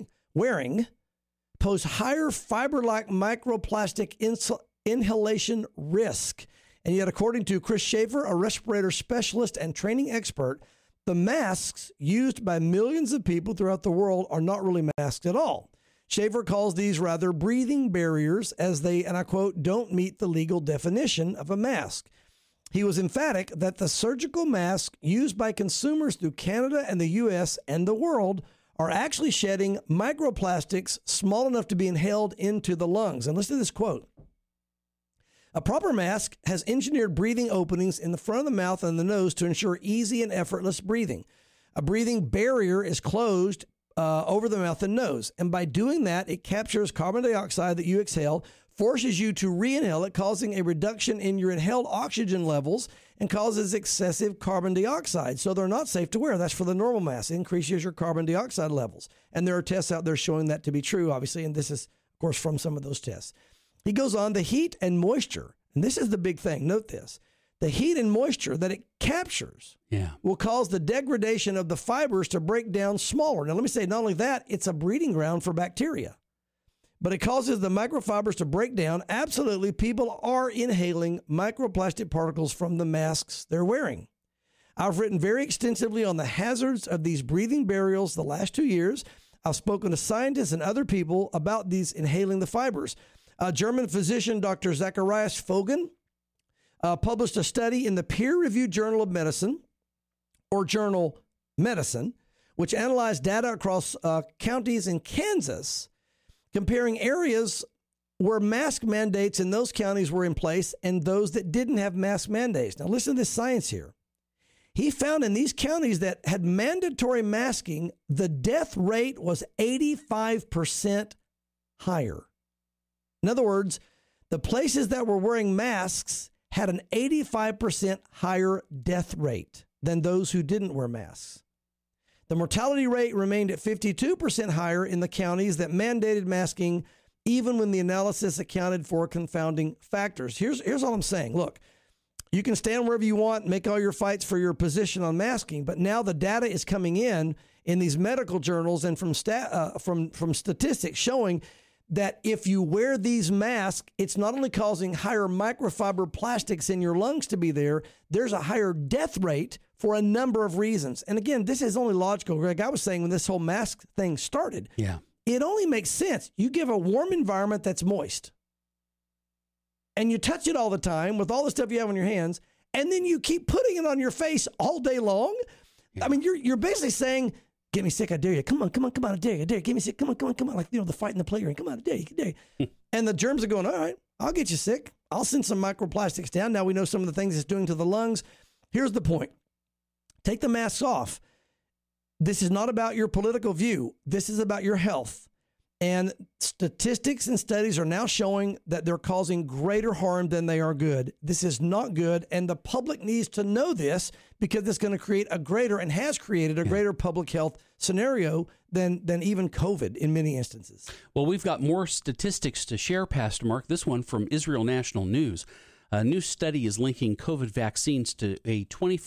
pose higher fiber-like microplastic inhalation risk. And yet, according to Chris Schaefer, a respirator specialist and training expert, the masks used by millions of people throughout the world are not really masks at all. Schaefer calls these rather breathing barriers, as they, and I quote, don't meet the legal definition of a mask. He was emphatic that the surgical masks used by consumers through Canada and the U.S. and the world are actually shedding microplastics small enough to be inhaled into the lungs. And listen to this quote. A proper mask has engineered breathing openings in the front of the mouth and the nose to ensure easy and effortless breathing. A breathing barrier is closed over the mouth and nose. And by doing that, it captures carbon dioxide that you exhale, forces you to re-inhale it, causing a reduction in your inhaled oxygen levels, and causes excessive carbon dioxide. So they're not safe to wear. That's for the normal mask. It increases your carbon dioxide levels. And there are tests out there showing that to be true, obviously. And this is, of course, from some of those tests. He goes on, the heat and moisture, and this is the big thing. Note this. The heat and moisture that it captures will cause the degradation of the fibers to break down smaller. Now, let me say, not only that, it's a breeding ground for bacteria. But it causes the microfibers to break down. Absolutely, people are inhaling microplastic particles from the masks they're wearing. I've written very extensively on the hazards of these breathing barriers the last 2 years. I've spoken to scientists and other people about these inhaling the fibers. German physician Dr. Zacharias Fogen published a study in the peer-reviewed Journal of Medicine, or Journal Medicine, which analyzed data across counties in Kansas, comparing areas where mask mandates in those counties were in place and those that didn't have mask mandates. Now, listen to this science here. He found in these counties that had mandatory masking, the death rate was 85% higher. In other words, the places that were wearing masks had an 85% higher death rate than those who didn't wear masks. The mortality rate remained at 52% higher in the counties that mandated masking, even when the analysis accounted for confounding factors. Here's all I'm saying. Look, you can stand wherever you want, make all your fights for your position on masking, but now the data is coming in these medical journals and from statistics showing that if you wear these masks, it's not only causing higher microfiber plastics in your lungs to be there, there's a higher death rate for a number of reasons. And again, this is only logical. Greg, I was saying when this whole mask thing started, it only makes sense. You give a warm environment that's moist, and you touch it all the time with all the stuff you have on your hands, and then you keep putting it on your face all day long. I mean, you're basically saying, get me sick, I dare you. Come on, I dare you. Get me sick, come on. Like, the fight in the playground. Come on, I dare you. And the germs are going, all right, I'll get you sick. I'll send some microplastics down. Now we know some of the things it's doing to the lungs. Here's the point. Take the masks off. This is not about your political view. This is about your health. And statistics and studies are now showing that they're causing greater harm than they are good. This is not good, and the public needs to know this because it's going to create a greater and has created a greater public health scenario than even COVID in many instances. Well, we've got more statistics to share, Pastor Mark. This one from Israel National News. A new study is linking COVID vaccines to a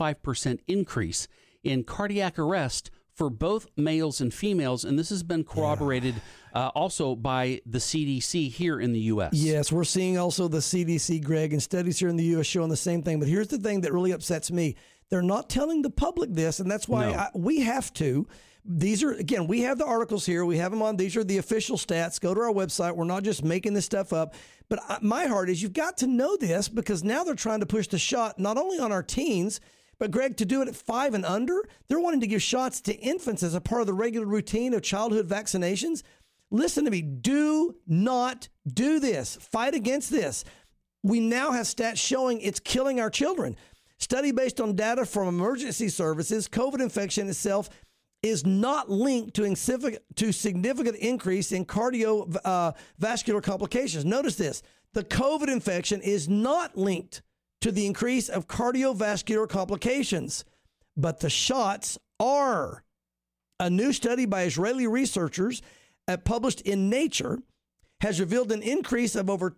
25% increase in cardiac arrest for both males and females, and this has been corroborated also by the CDC here in the U.S. Yes, we're seeing also the CDC, Greg, and studies here in the U.S. showing the same thing. But here's the thing that really upsets me. They're not telling the public this, and that's why we have to. These are, again, we have the articles here. We have them on. These are the official stats. Go to our website. We're not just making this stuff up. But my heart is you've got to know this because now they're trying to push the shot not only on our teens, but, Greg, to do it at 5 and under, they're wanting to give shots to infants as a part of the regular routine of childhood vaccinations. Listen to me. Do not do this. Fight against this. We now have stats showing it's killing our children. Study based on data from emergency services, COVID infection itself is not linked to significant increase in cardiovascular complications. Notice this. The COVID infection is not linked to the increase of cardiovascular complications, but the shots are. A new study by Israeli researchers published in Nature has revealed an increase of over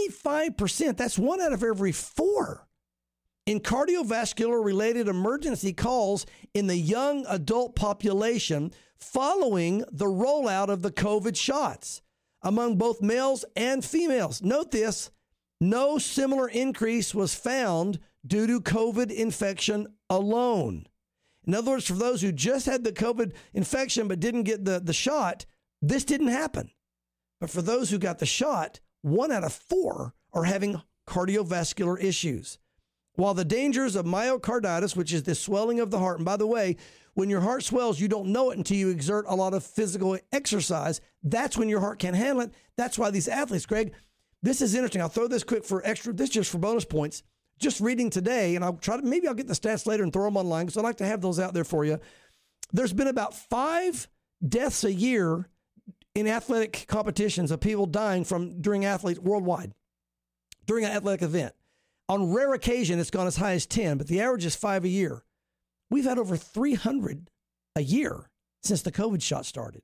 25%. That's 1 out of every 4 in cardiovascular-related emergency calls in the young adult population following the rollout of the COVID shots among both males and females. Note this. No similar increase was found due to COVID infection alone. In other words, for those who just had the COVID infection but didn't get the shot, this didn't happen. But for those who got the shot, 1 out of 4 are having cardiovascular issues. While the dangers of myocarditis, which is the swelling of the heart, and by the way, when your heart swells, you don't know it until you exert a lot of physical exercise. That's when your heart can't handle it. That's why these athletes, Greg, this is interesting. I'll throw this quick for extra. This just for bonus points. Just reading today, and maybe I'll get the stats later and throw them online because I'd like to have those out there for you. There's been about 5 deaths a year in athletic competitions of people dying during athletes worldwide, during an athletic event. On rare occasion, it's gone as high as 10, but the average is 5 a year. We've had over 300 a year since the COVID shot started.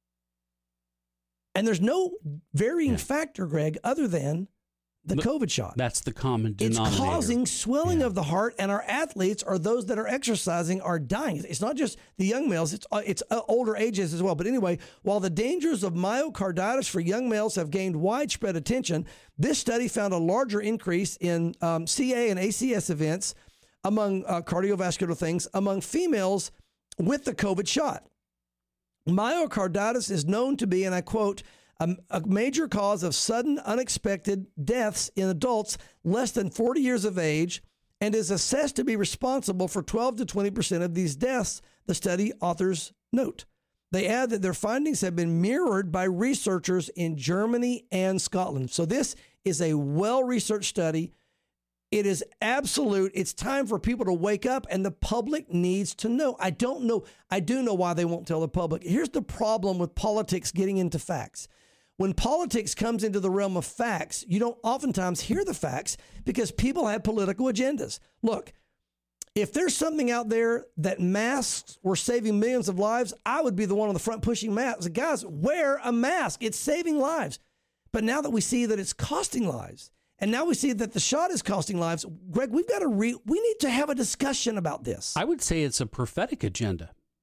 And there's no varying factor, Greg, other than the COVID shot. That's the common denominator. It's causing swelling of the heart, and our athletes or those that are exercising are dying. It's not just the young males, it's older ages as well. But anyway, while the dangers of myocarditis for young males have gained widespread attention, this study found a larger increase in CA and ACS events among cardiovascular things among females with the COVID shot. Myocarditis is known to be, and I quote, a major cause of sudden, unexpected deaths in adults less than 40 years of age and is assessed to be responsible for 12 to 20% of these deaths, the study authors note. They add that their findings have been mirrored by researchers in Germany and Scotland. So this is a well-researched study. It is absolute. It's time for people to wake up, and the public needs to know. I don't know. I do know why they won't tell the public. Here's the problem with politics getting into facts. When politics comes into the realm of facts, you don't oftentimes hear the facts because people have political agendas. Look, if there's something out there that masks were saving millions of lives, I would be the one on the front pushing masks. Guys, wear a mask. It's saving lives. But now that we see that it's costing lives, and now we see that the shot is costing lives, Greg, we need to have a discussion about this. I would say it's a prophetic agenda.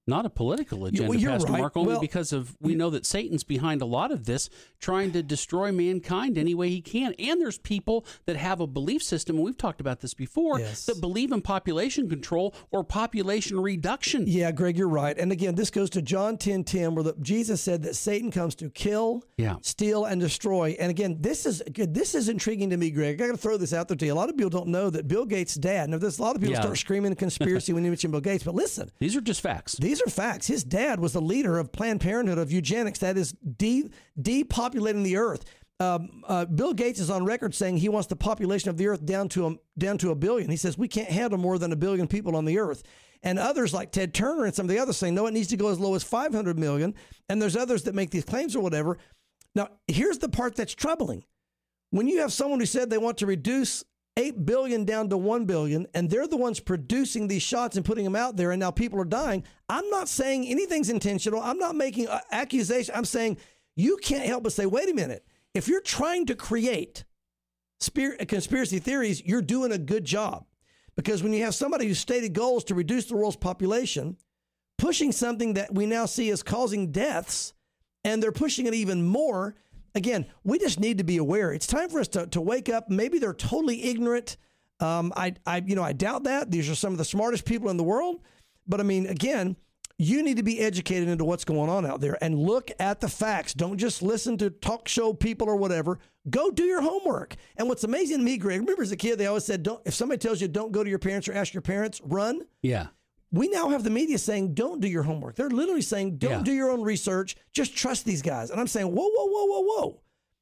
Not a political agenda, you're Pastor right. Mark, only Well, because we know that Satan's behind a lot of this, trying to destroy mankind any way he can. And there's people that have a belief system, and we've talked about this before, Yes. that believe in population control or population reduction. Yeah, Greg, you're right. And again, this goes to John 10:10, where Jesus said that Satan comes to kill, steal, and destroy. And again, this is intriguing to me, Greg. I got to throw this out there to you. A lot of people don't know that Bill Gates' dad. Now, there's a lot of people start screaming conspiracy when you mention Bill Gates, but listen, these are just facts. These are facts. His dad was the leader of Planned Parenthood, of eugenics, that is depopulating the earth. Bill Gates is on record saying he wants the population of the earth down to a billion. He says we can't handle more than 1 billion people on the earth. And others like Ted Turner and some of the others saying, no, it needs to go as low as 500 million. And there's others that make these claims or whatever. Now, here's the part that's troubling. When you have someone who said they want to reduce 8 billion down to 1 billion, and they're the ones producing these shots and putting them out there, and now people are dying. I'm not saying anything's intentional. I'm not making an accusation. I'm saying you can't help but say, wait a minute. If you're trying to create conspiracy theories, you're doing a good job. Because when you have somebody whose stated goal is to reduce the world's population, pushing something that we now see as causing deaths, and they're pushing it even more. Again, we just need to be aware. It's time for us to wake up. Maybe they're totally ignorant. I doubt that. These are some of the smartest people in the world. But I mean, again, you need to be educated into what's going on out there and look at the facts. Don't just listen to talk show people or whatever. Go do your homework. And what's amazing to me, Greg, remember as a kid, they always said, if somebody tells you don't go to your parents or ask your parents, run. Yeah. We now have the media saying, don't do your homework. They're literally saying, don't do your own research. Just trust these guys. And I'm saying, whoa.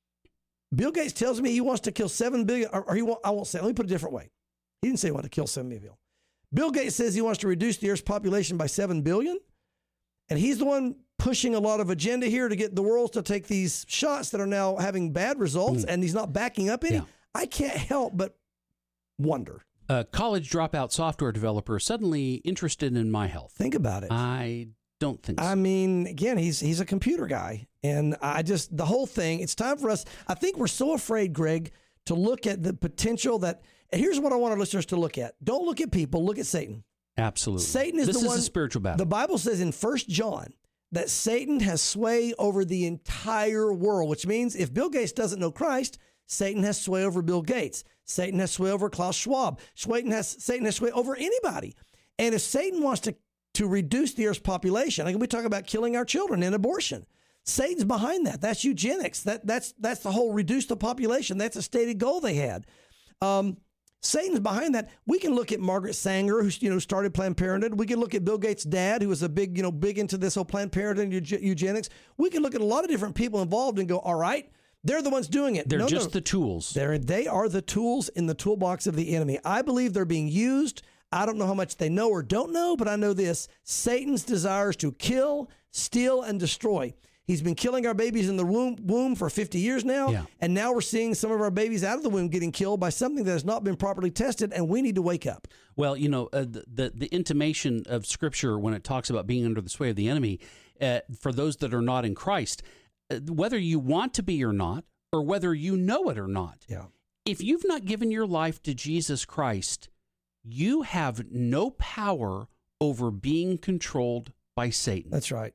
Bill Gates tells me he wants to kill 7 billion, I won't say, let me put it a different way. He didn't say he wanted to kill 7 billion. Bill Gates says he wants to reduce the Earth's population by 7 billion. And he's the one pushing a lot of agenda here to get the world to take these shots that are now having bad results. And he's not backing up any. I can't help but wonder. A college dropout software developer suddenly interested in my health. Think about it. I don't think so. I mean, again, he's a computer guy. And the whole thing, it's time for us. I think we're so afraid, Greg, to look at the potential that, and here's what I want our listeners to look at. Don't look at people, look at Satan. Absolutely. Satan is this the one. This is a spiritual battle. The Bible says in 1 John that Satan has sway over the entire world, which means if Bill Gates doesn't know Christ, Satan has sway over Bill Gates. Satan has sway over Klaus Schwab. Satan has sway over anybody. And if Satan wants to reduce the Earth's population, like we talk about killing our children and abortion, Satan's behind that. That's eugenics. That's the whole reduce the population. That's a stated goal they had. Satan's behind that. We can look at Margaret Sanger, who started Planned Parenthood. We can look at Bill Gates' dad, who was a big into this whole Planned Parenthood and eugenics. We can look at a lot of different people involved and go, all right, they're the ones doing it. They're just the tools. They are the tools in the toolbox of the enemy. I believe they're being used. I don't know how much they know or don't know, but I know this. Satan's desires to kill, steal, and destroy. He's been killing our babies in the womb for 50 years now, and now we're seeing some of our babies out of the womb getting killed by something that has not been properly tested, and we need to wake up. Well, the intimation of Scripture when it talks about being under the sway of the enemy, for those that are not in Christ, whether you want to be or not, or whether you know it or not, if you've not given your life to Jesus Christ, you have no power over being controlled by Satan. That's right.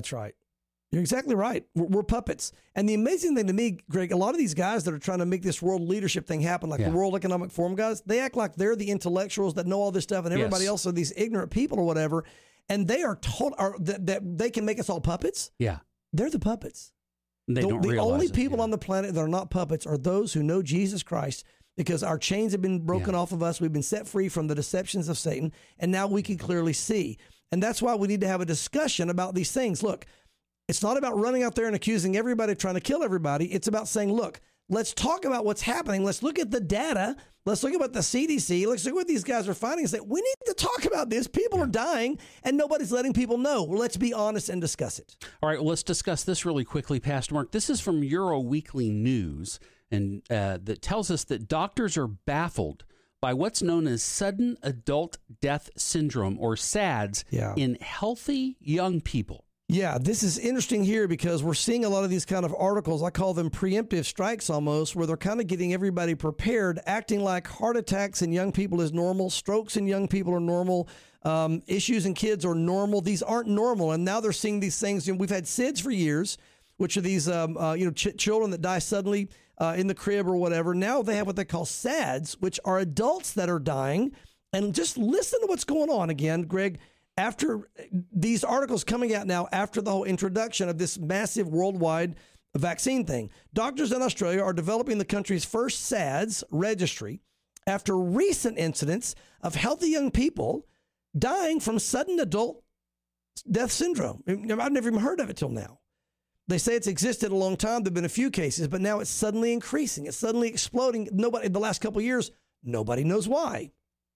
You're exactly right. We're puppets. And the amazing thing to me, Greg, a lot of these guys that are trying to make this world leadership thing happen, like the World Economic Forum guys, they act like they're the intellectuals that know all this stuff, and everybody else are these ignorant people or whatever. And they are told that they can make us all puppets. Yeah. They're the puppets. They don't realize the only it, people on the planet that are not puppets are those who know Jesus Christ, because our chains have been broken off of us. We've been set free from the deceptions of Satan, and now we can clearly see. And that's why we need to have a discussion about these things. Look, it's not about running out there and accusing everybody of trying to kill everybody. It's about saying, look, let's talk about what's happening. Let's look at the data. Let's look at what the CDC, let's look at what these guys are finding and say, we need to talk about this. People are dying and nobody's letting people know. Well, let's be honest and discuss it. All right, well, let's discuss this really quickly, Pastor Mark. This is from Euro Weekly News, and that tells us that doctors are baffled by what's known as sudden adult death syndrome, or SADS, in healthy young people. Yeah, this is interesting here because we're seeing a lot of these kind of articles. I call them preemptive strikes almost, where they're kind of getting everybody prepared, acting like heart attacks in young people is normal, strokes in young people are normal, issues in kids are normal. These aren't normal, and now they're seeing these things. You know, we've had SIDS for years, which are these children that die suddenly in the crib or whatever. Now they have what they call SADS, which are adults that are dying. And just listen to what's going on again, Greg. After these articles coming out now, after the whole introduction of this massive worldwide vaccine thing, doctors in Australia are developing the country's first SADS registry after recent incidents of healthy young people dying from sudden adult death syndrome. I've never even heard of it till now. They say it's existed a long time. There have been a few cases, but now it's suddenly increasing. It's suddenly exploding. Nobody, in the last couple of years, nobody knows why.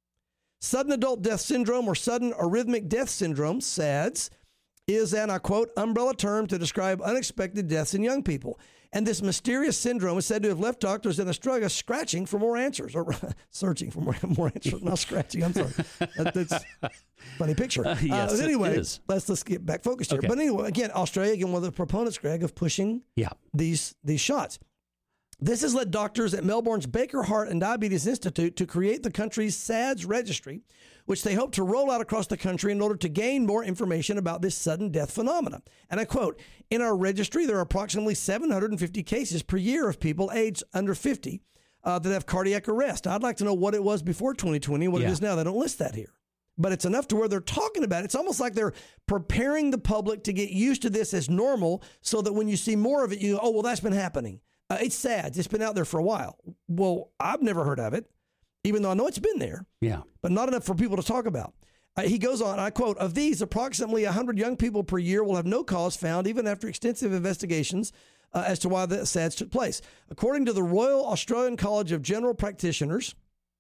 Sudden adult death syndrome or sudden arrhythmic death syndrome, SADS, is an, I quote, umbrella term to describe unexpected deaths in young people. And this mysterious syndrome is said to have left doctors in Australia scratching for more answers, or searching for more answers, not scratching, I'm sorry. That's a funny picture. Yes, anyway, it is. let's get back focused here. Okay. But anyway, again, Australia, again, one of the proponents, Greg, of pushing these shots. This has led doctors at Melbourne's Baker Heart and Diabetes Institute to create the country's SADS registry, which they hope to roll out across the country in order to gain more information about this sudden death phenomena. And I quote, in our registry, there are approximately 750 cases per year of people aged under 50 that have cardiac arrest. I'd like to know what it was before 2020 and what it is now. They don't list that here. But it's enough to where they're talking about it. It's almost like they're preparing the public to get used to this as normal so that when you see more of it, you go, oh, well, that's been happening. It's sad. It's been out there for a while. Well, I've never heard of it, even though I know it's been there. Yeah. But not enough for people to talk about. He goes on, I quote, of these, approximately 100 young people per year will have no cause found, even after extensive investigations as to why the SADS took place. According to the Royal Australian College of General Practitioners,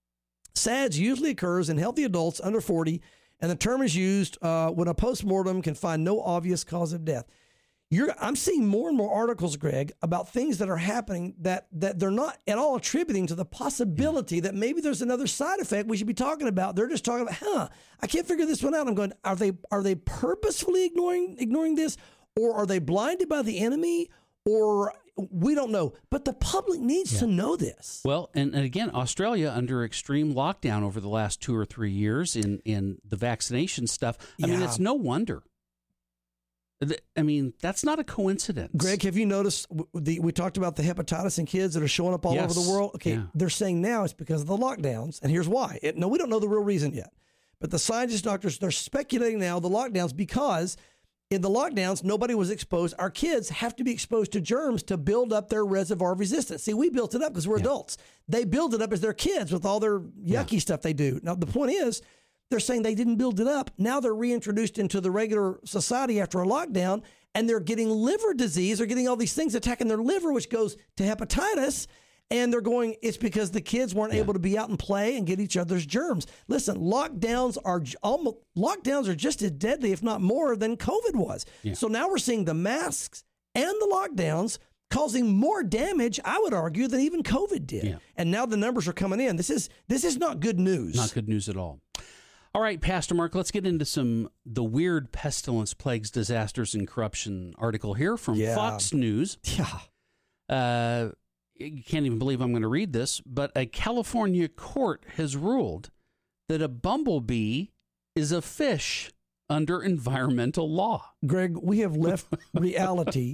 SADS usually occurs in healthy adults under 40, and the term is used when a postmortem can find no obvious cause of death. I'm seeing more and more articles, Greg, about things that are happening that they're not at all attributing to the possibility that maybe there's another side effect we should be talking about. They're just talking about, I can't figure this one out. I'm going, are they purposefully ignoring this, or are they blinded by the enemy, or we don't know. But the public needs to know this. Well, and again, Australia under extreme lockdown over the last 2 or 3 years in the vaccination stuff. I mean, it's no wonder. I mean, that's not a coincidence. Greg, have you noticed we talked about the hepatitis in kids that are showing up all over the world? Okay, they're saying now it's because of the lockdowns, and here's why. No, we don't know the real reason yet. But the scientists, doctors, they're speculating now the lockdowns because in the lockdowns, nobody was exposed. Our kids have to be exposed to germs to build up their reservoir resistance. See, we built it up because we're adults. They build it up as their kids with all their yucky stuff they do. Now, the point is, they're saying they didn't build it up. Now they're reintroduced into the regular society after a lockdown, and they're getting liver disease. They're getting all these things attacking their liver, which goes to hepatitis. And they're going, it's because the kids weren't able to be out and play and get each other's germs. Listen, lockdowns are just as deadly, if not more, than COVID was. Yeah. So now we're seeing the masks and the lockdowns causing more damage, I would argue, than even COVID did. Yeah. And now the numbers are coming in. This is not good news. Not good news at all. All right, Pastor Mark, let's get into the weird pestilence, plagues, disasters, and corruption article here from Fox News. Yeah. You can't even believe I'm going to read this, but a California court has ruled that a bumblebee is a fish under environmental law. Greg, we have left reality.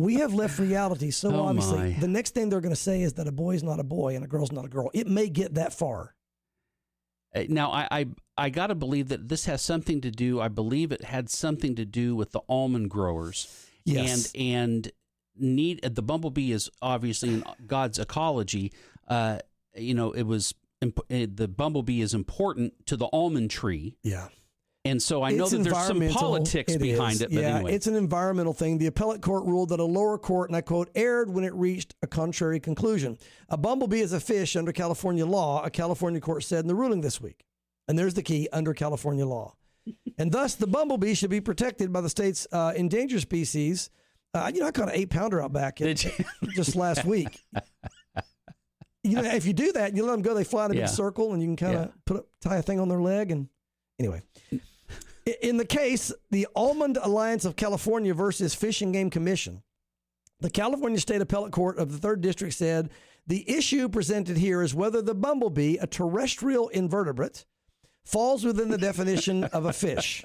So obviously, the next thing they're going to say is that a boy is not a boy and a girl's not a girl. It may get that far. Now, I got to believe that this has something to do, I believe it had something to do with the almond growers. Yes. And the bumblebee is obviously in God's ecology. It was, the bumblebee is important to the almond tree. Yeah. And so I know that there's some politics behind it. But anyway. It's an environmental thing. The appellate court ruled that a lower court, and I quote, erred when it reached a contrary conclusion. A bumblebee is a fish under California law, a California court said in the ruling this week. And there's the key, under California law. And thus, the bumblebee should be protected by the state's endangered species. I caught an 8-pounder out back just last week. If you do that, you let them go, they fly in a big circle, and you can kind of tie a thing on their leg. And anyway. In the case, the Almond Alliance of California versus Fish and Game Commission, the California State Appellate Court of the 3rd District said the issue presented here is whether the bumblebee, a terrestrial invertebrate, falls within the definition of a fish.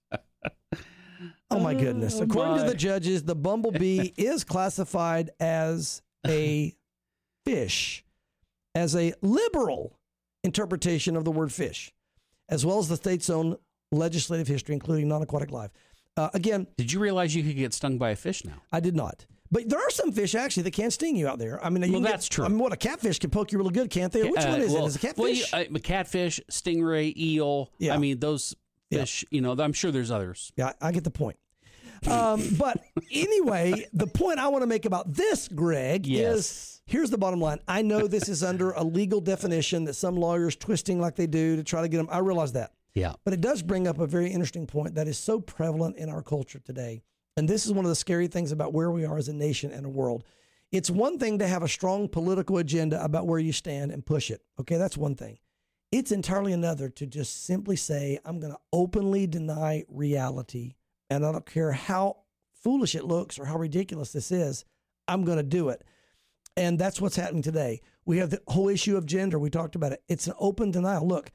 Oh, my goodness. According to the judges, the bumblebee is classified as a fish, as a liberal interpretation of the word fish, as well as the state's own legislative history, including non-aquatic life. Again, Did you realize you could get stung by a fish now? I did not. But there are some fish, actually, that can sting you out there. I mean, you Well, can that's true. I mean, what, a catfish can poke you really good, can't they? Which one is it? Is it a catfish? Well, catfish, stingray, eel. Yeah. I mean, those fish, I'm sure there's others. Yeah, I get the point. But anyway, the point I want to make about this, Greg, is here's the bottom line. I know this is under a legal definition that some lawyers twisting like they do to try to get them. I realize that. Yeah. But it does bring up a very interesting point that is so prevalent in our culture today. And this is one of the scary things about where we are as a nation and a world. It's one thing to have a strong political agenda about where you stand and push it. Okay, that's one thing. It's entirely another to just simply say, I'm going to openly deny reality. And I don't care how foolish it looks or how ridiculous this is, I'm going to do it. And that's what's happening today. We have the whole issue of gender. We talked about it. It's an open denial. Look,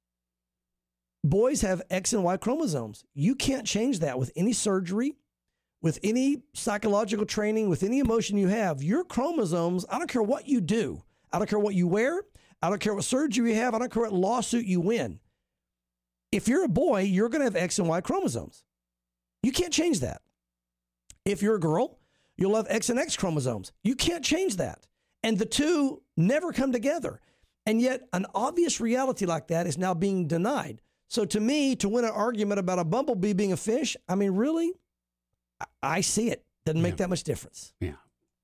boys have X and Y chromosomes. You can't change that with any surgery, with any psychological training, with any emotion you have. Your chromosomes, I don't care what you do. I don't care what you wear. I don't care what surgery you have. I don't care what lawsuit you win. If you're a boy, you're going to have X and Y chromosomes. You can't change that. If you're a girl, you'll have X and X chromosomes. You can't change that. And the two never come together. And yet an obvious reality like that is now being denied. So to me, to win an argument about a bumblebee being a fish, I mean, really, I see it. Doesn't make that much difference. Yeah.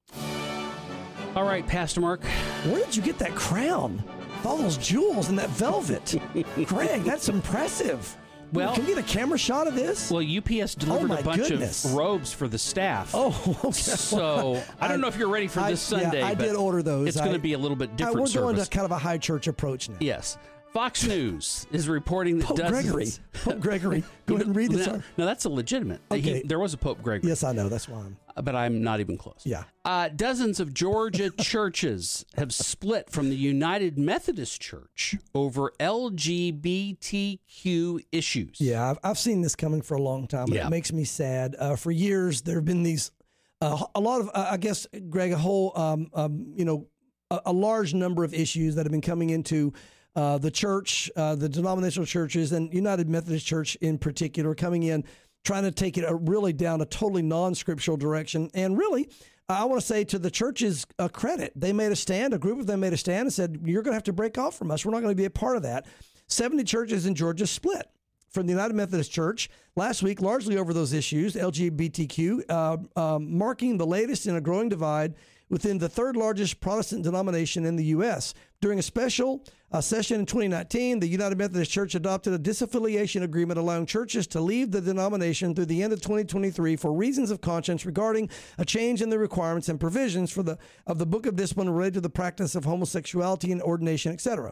All right, Pastor Mark. Where did you get that crown? With all those jewels and that velvet. Greg, that's impressive. Well, can we get a camera shot of this? Well, UPS delivered my a bunch goodness. of robes for the staff. Oh, okay. So I don't know if you're ready for this Sunday. Yeah, I but did order those. It's going to be a little bit different We're service. going to kind of a high church approach now. Yes. Fox News is reporting that Pope dozens... Pope Gregory. Go ahead and read this. No, that's a legitimate. Okay. There was a Pope Gregory. Yes, I know. That's why But I'm not even close. Yeah. Dozens of Georgia churches have split from the United Methodist Church over LGBTQ issues. Yeah, I've seen this coming for a long time. And It makes me sad. For years, there have been these, a lot of, I guess, Greg, a whole, a large number of issues that have been coming into the church, the denominational churches, and United Methodist Church in particular, coming in, trying to take it really down a totally non-scriptural direction. And really, I want to say to the church's credit, they made a stand, a group of them made a stand and said, you're going to have to break off from us. We're not going to be a part of that. 70 churches in Georgia split from the United Methodist Church last week, largely over those issues, LGBTQ, marking the latest in a growing divide within the third largest Protestant denomination in the U.S. During a special session in 2019, the United Methodist Church adopted a disaffiliation agreement allowing churches to leave the denomination through the end of 2023 for reasons of conscience regarding a change in the requirements and provisions of the Book of Discipline related to the practice of homosexuality and ordination, etc.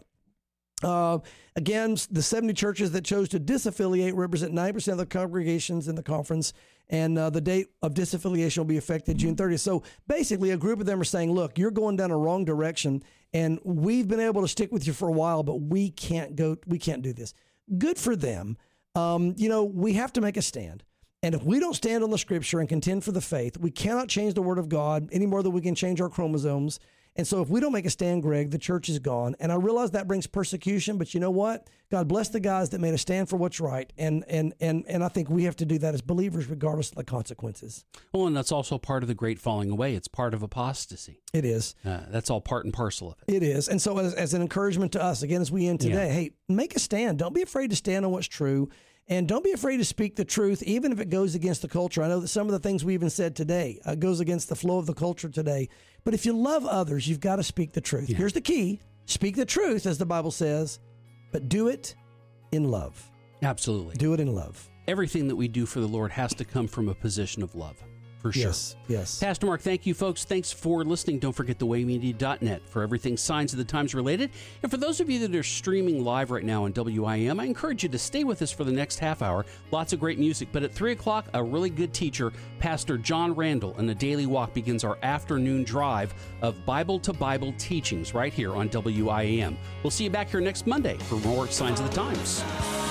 Again, the 70 churches that chose to disaffiliate represent 9% of the congregations in the conference, and the date of disaffiliation will be effective June 30th. So basically, a group of them are saying, look, you're going down a wrong direction, and we've been able to stick with you for a while, but we can't do this. Good for them. We have to make a stand. And if we don't stand on the scripture and contend for the faith, we cannot change the word of God any more than we can change our chromosomes. And so if we don't make a stand, Greg, the church is gone. And I realize that brings persecution, but you know what? God bless the guys that made a stand for what's right. And I think we have to do that as believers, regardless of the consequences. Well, and that's also part of the great falling away. It's part of apostasy. It is. That's all part and parcel of it. It is. And so as an encouragement to us, again, as we end today, hey, make a stand. Don't be afraid to stand on what's true. And don't be afraid to speak the truth, even if it goes against the culture. I know that some of the things we even said today goes against the flow of the culture today. But if you love others, you've got to speak the truth. Yeah. Here's the key. Speak the truth, as the Bible says, but do it in love. Absolutely. Do it in love. Everything that we do for the Lord has to come from a position of love, for sure. Yes. Pastor Mark, thank you, folks. Thanks for listening. Don't forget thewaymedia.net for everything Signs of the Times related. And for those of you that are streaming live right now on WIM, I encourage you to stay with us for the next half hour. Lots of great music. But at 3 o'clock, a really good teacher, Pastor John Randall, and the Daily Walk begins our afternoon drive of Bible-to-Bible teachings right here on WIM. We'll see you back here next Monday for more Signs of the Times.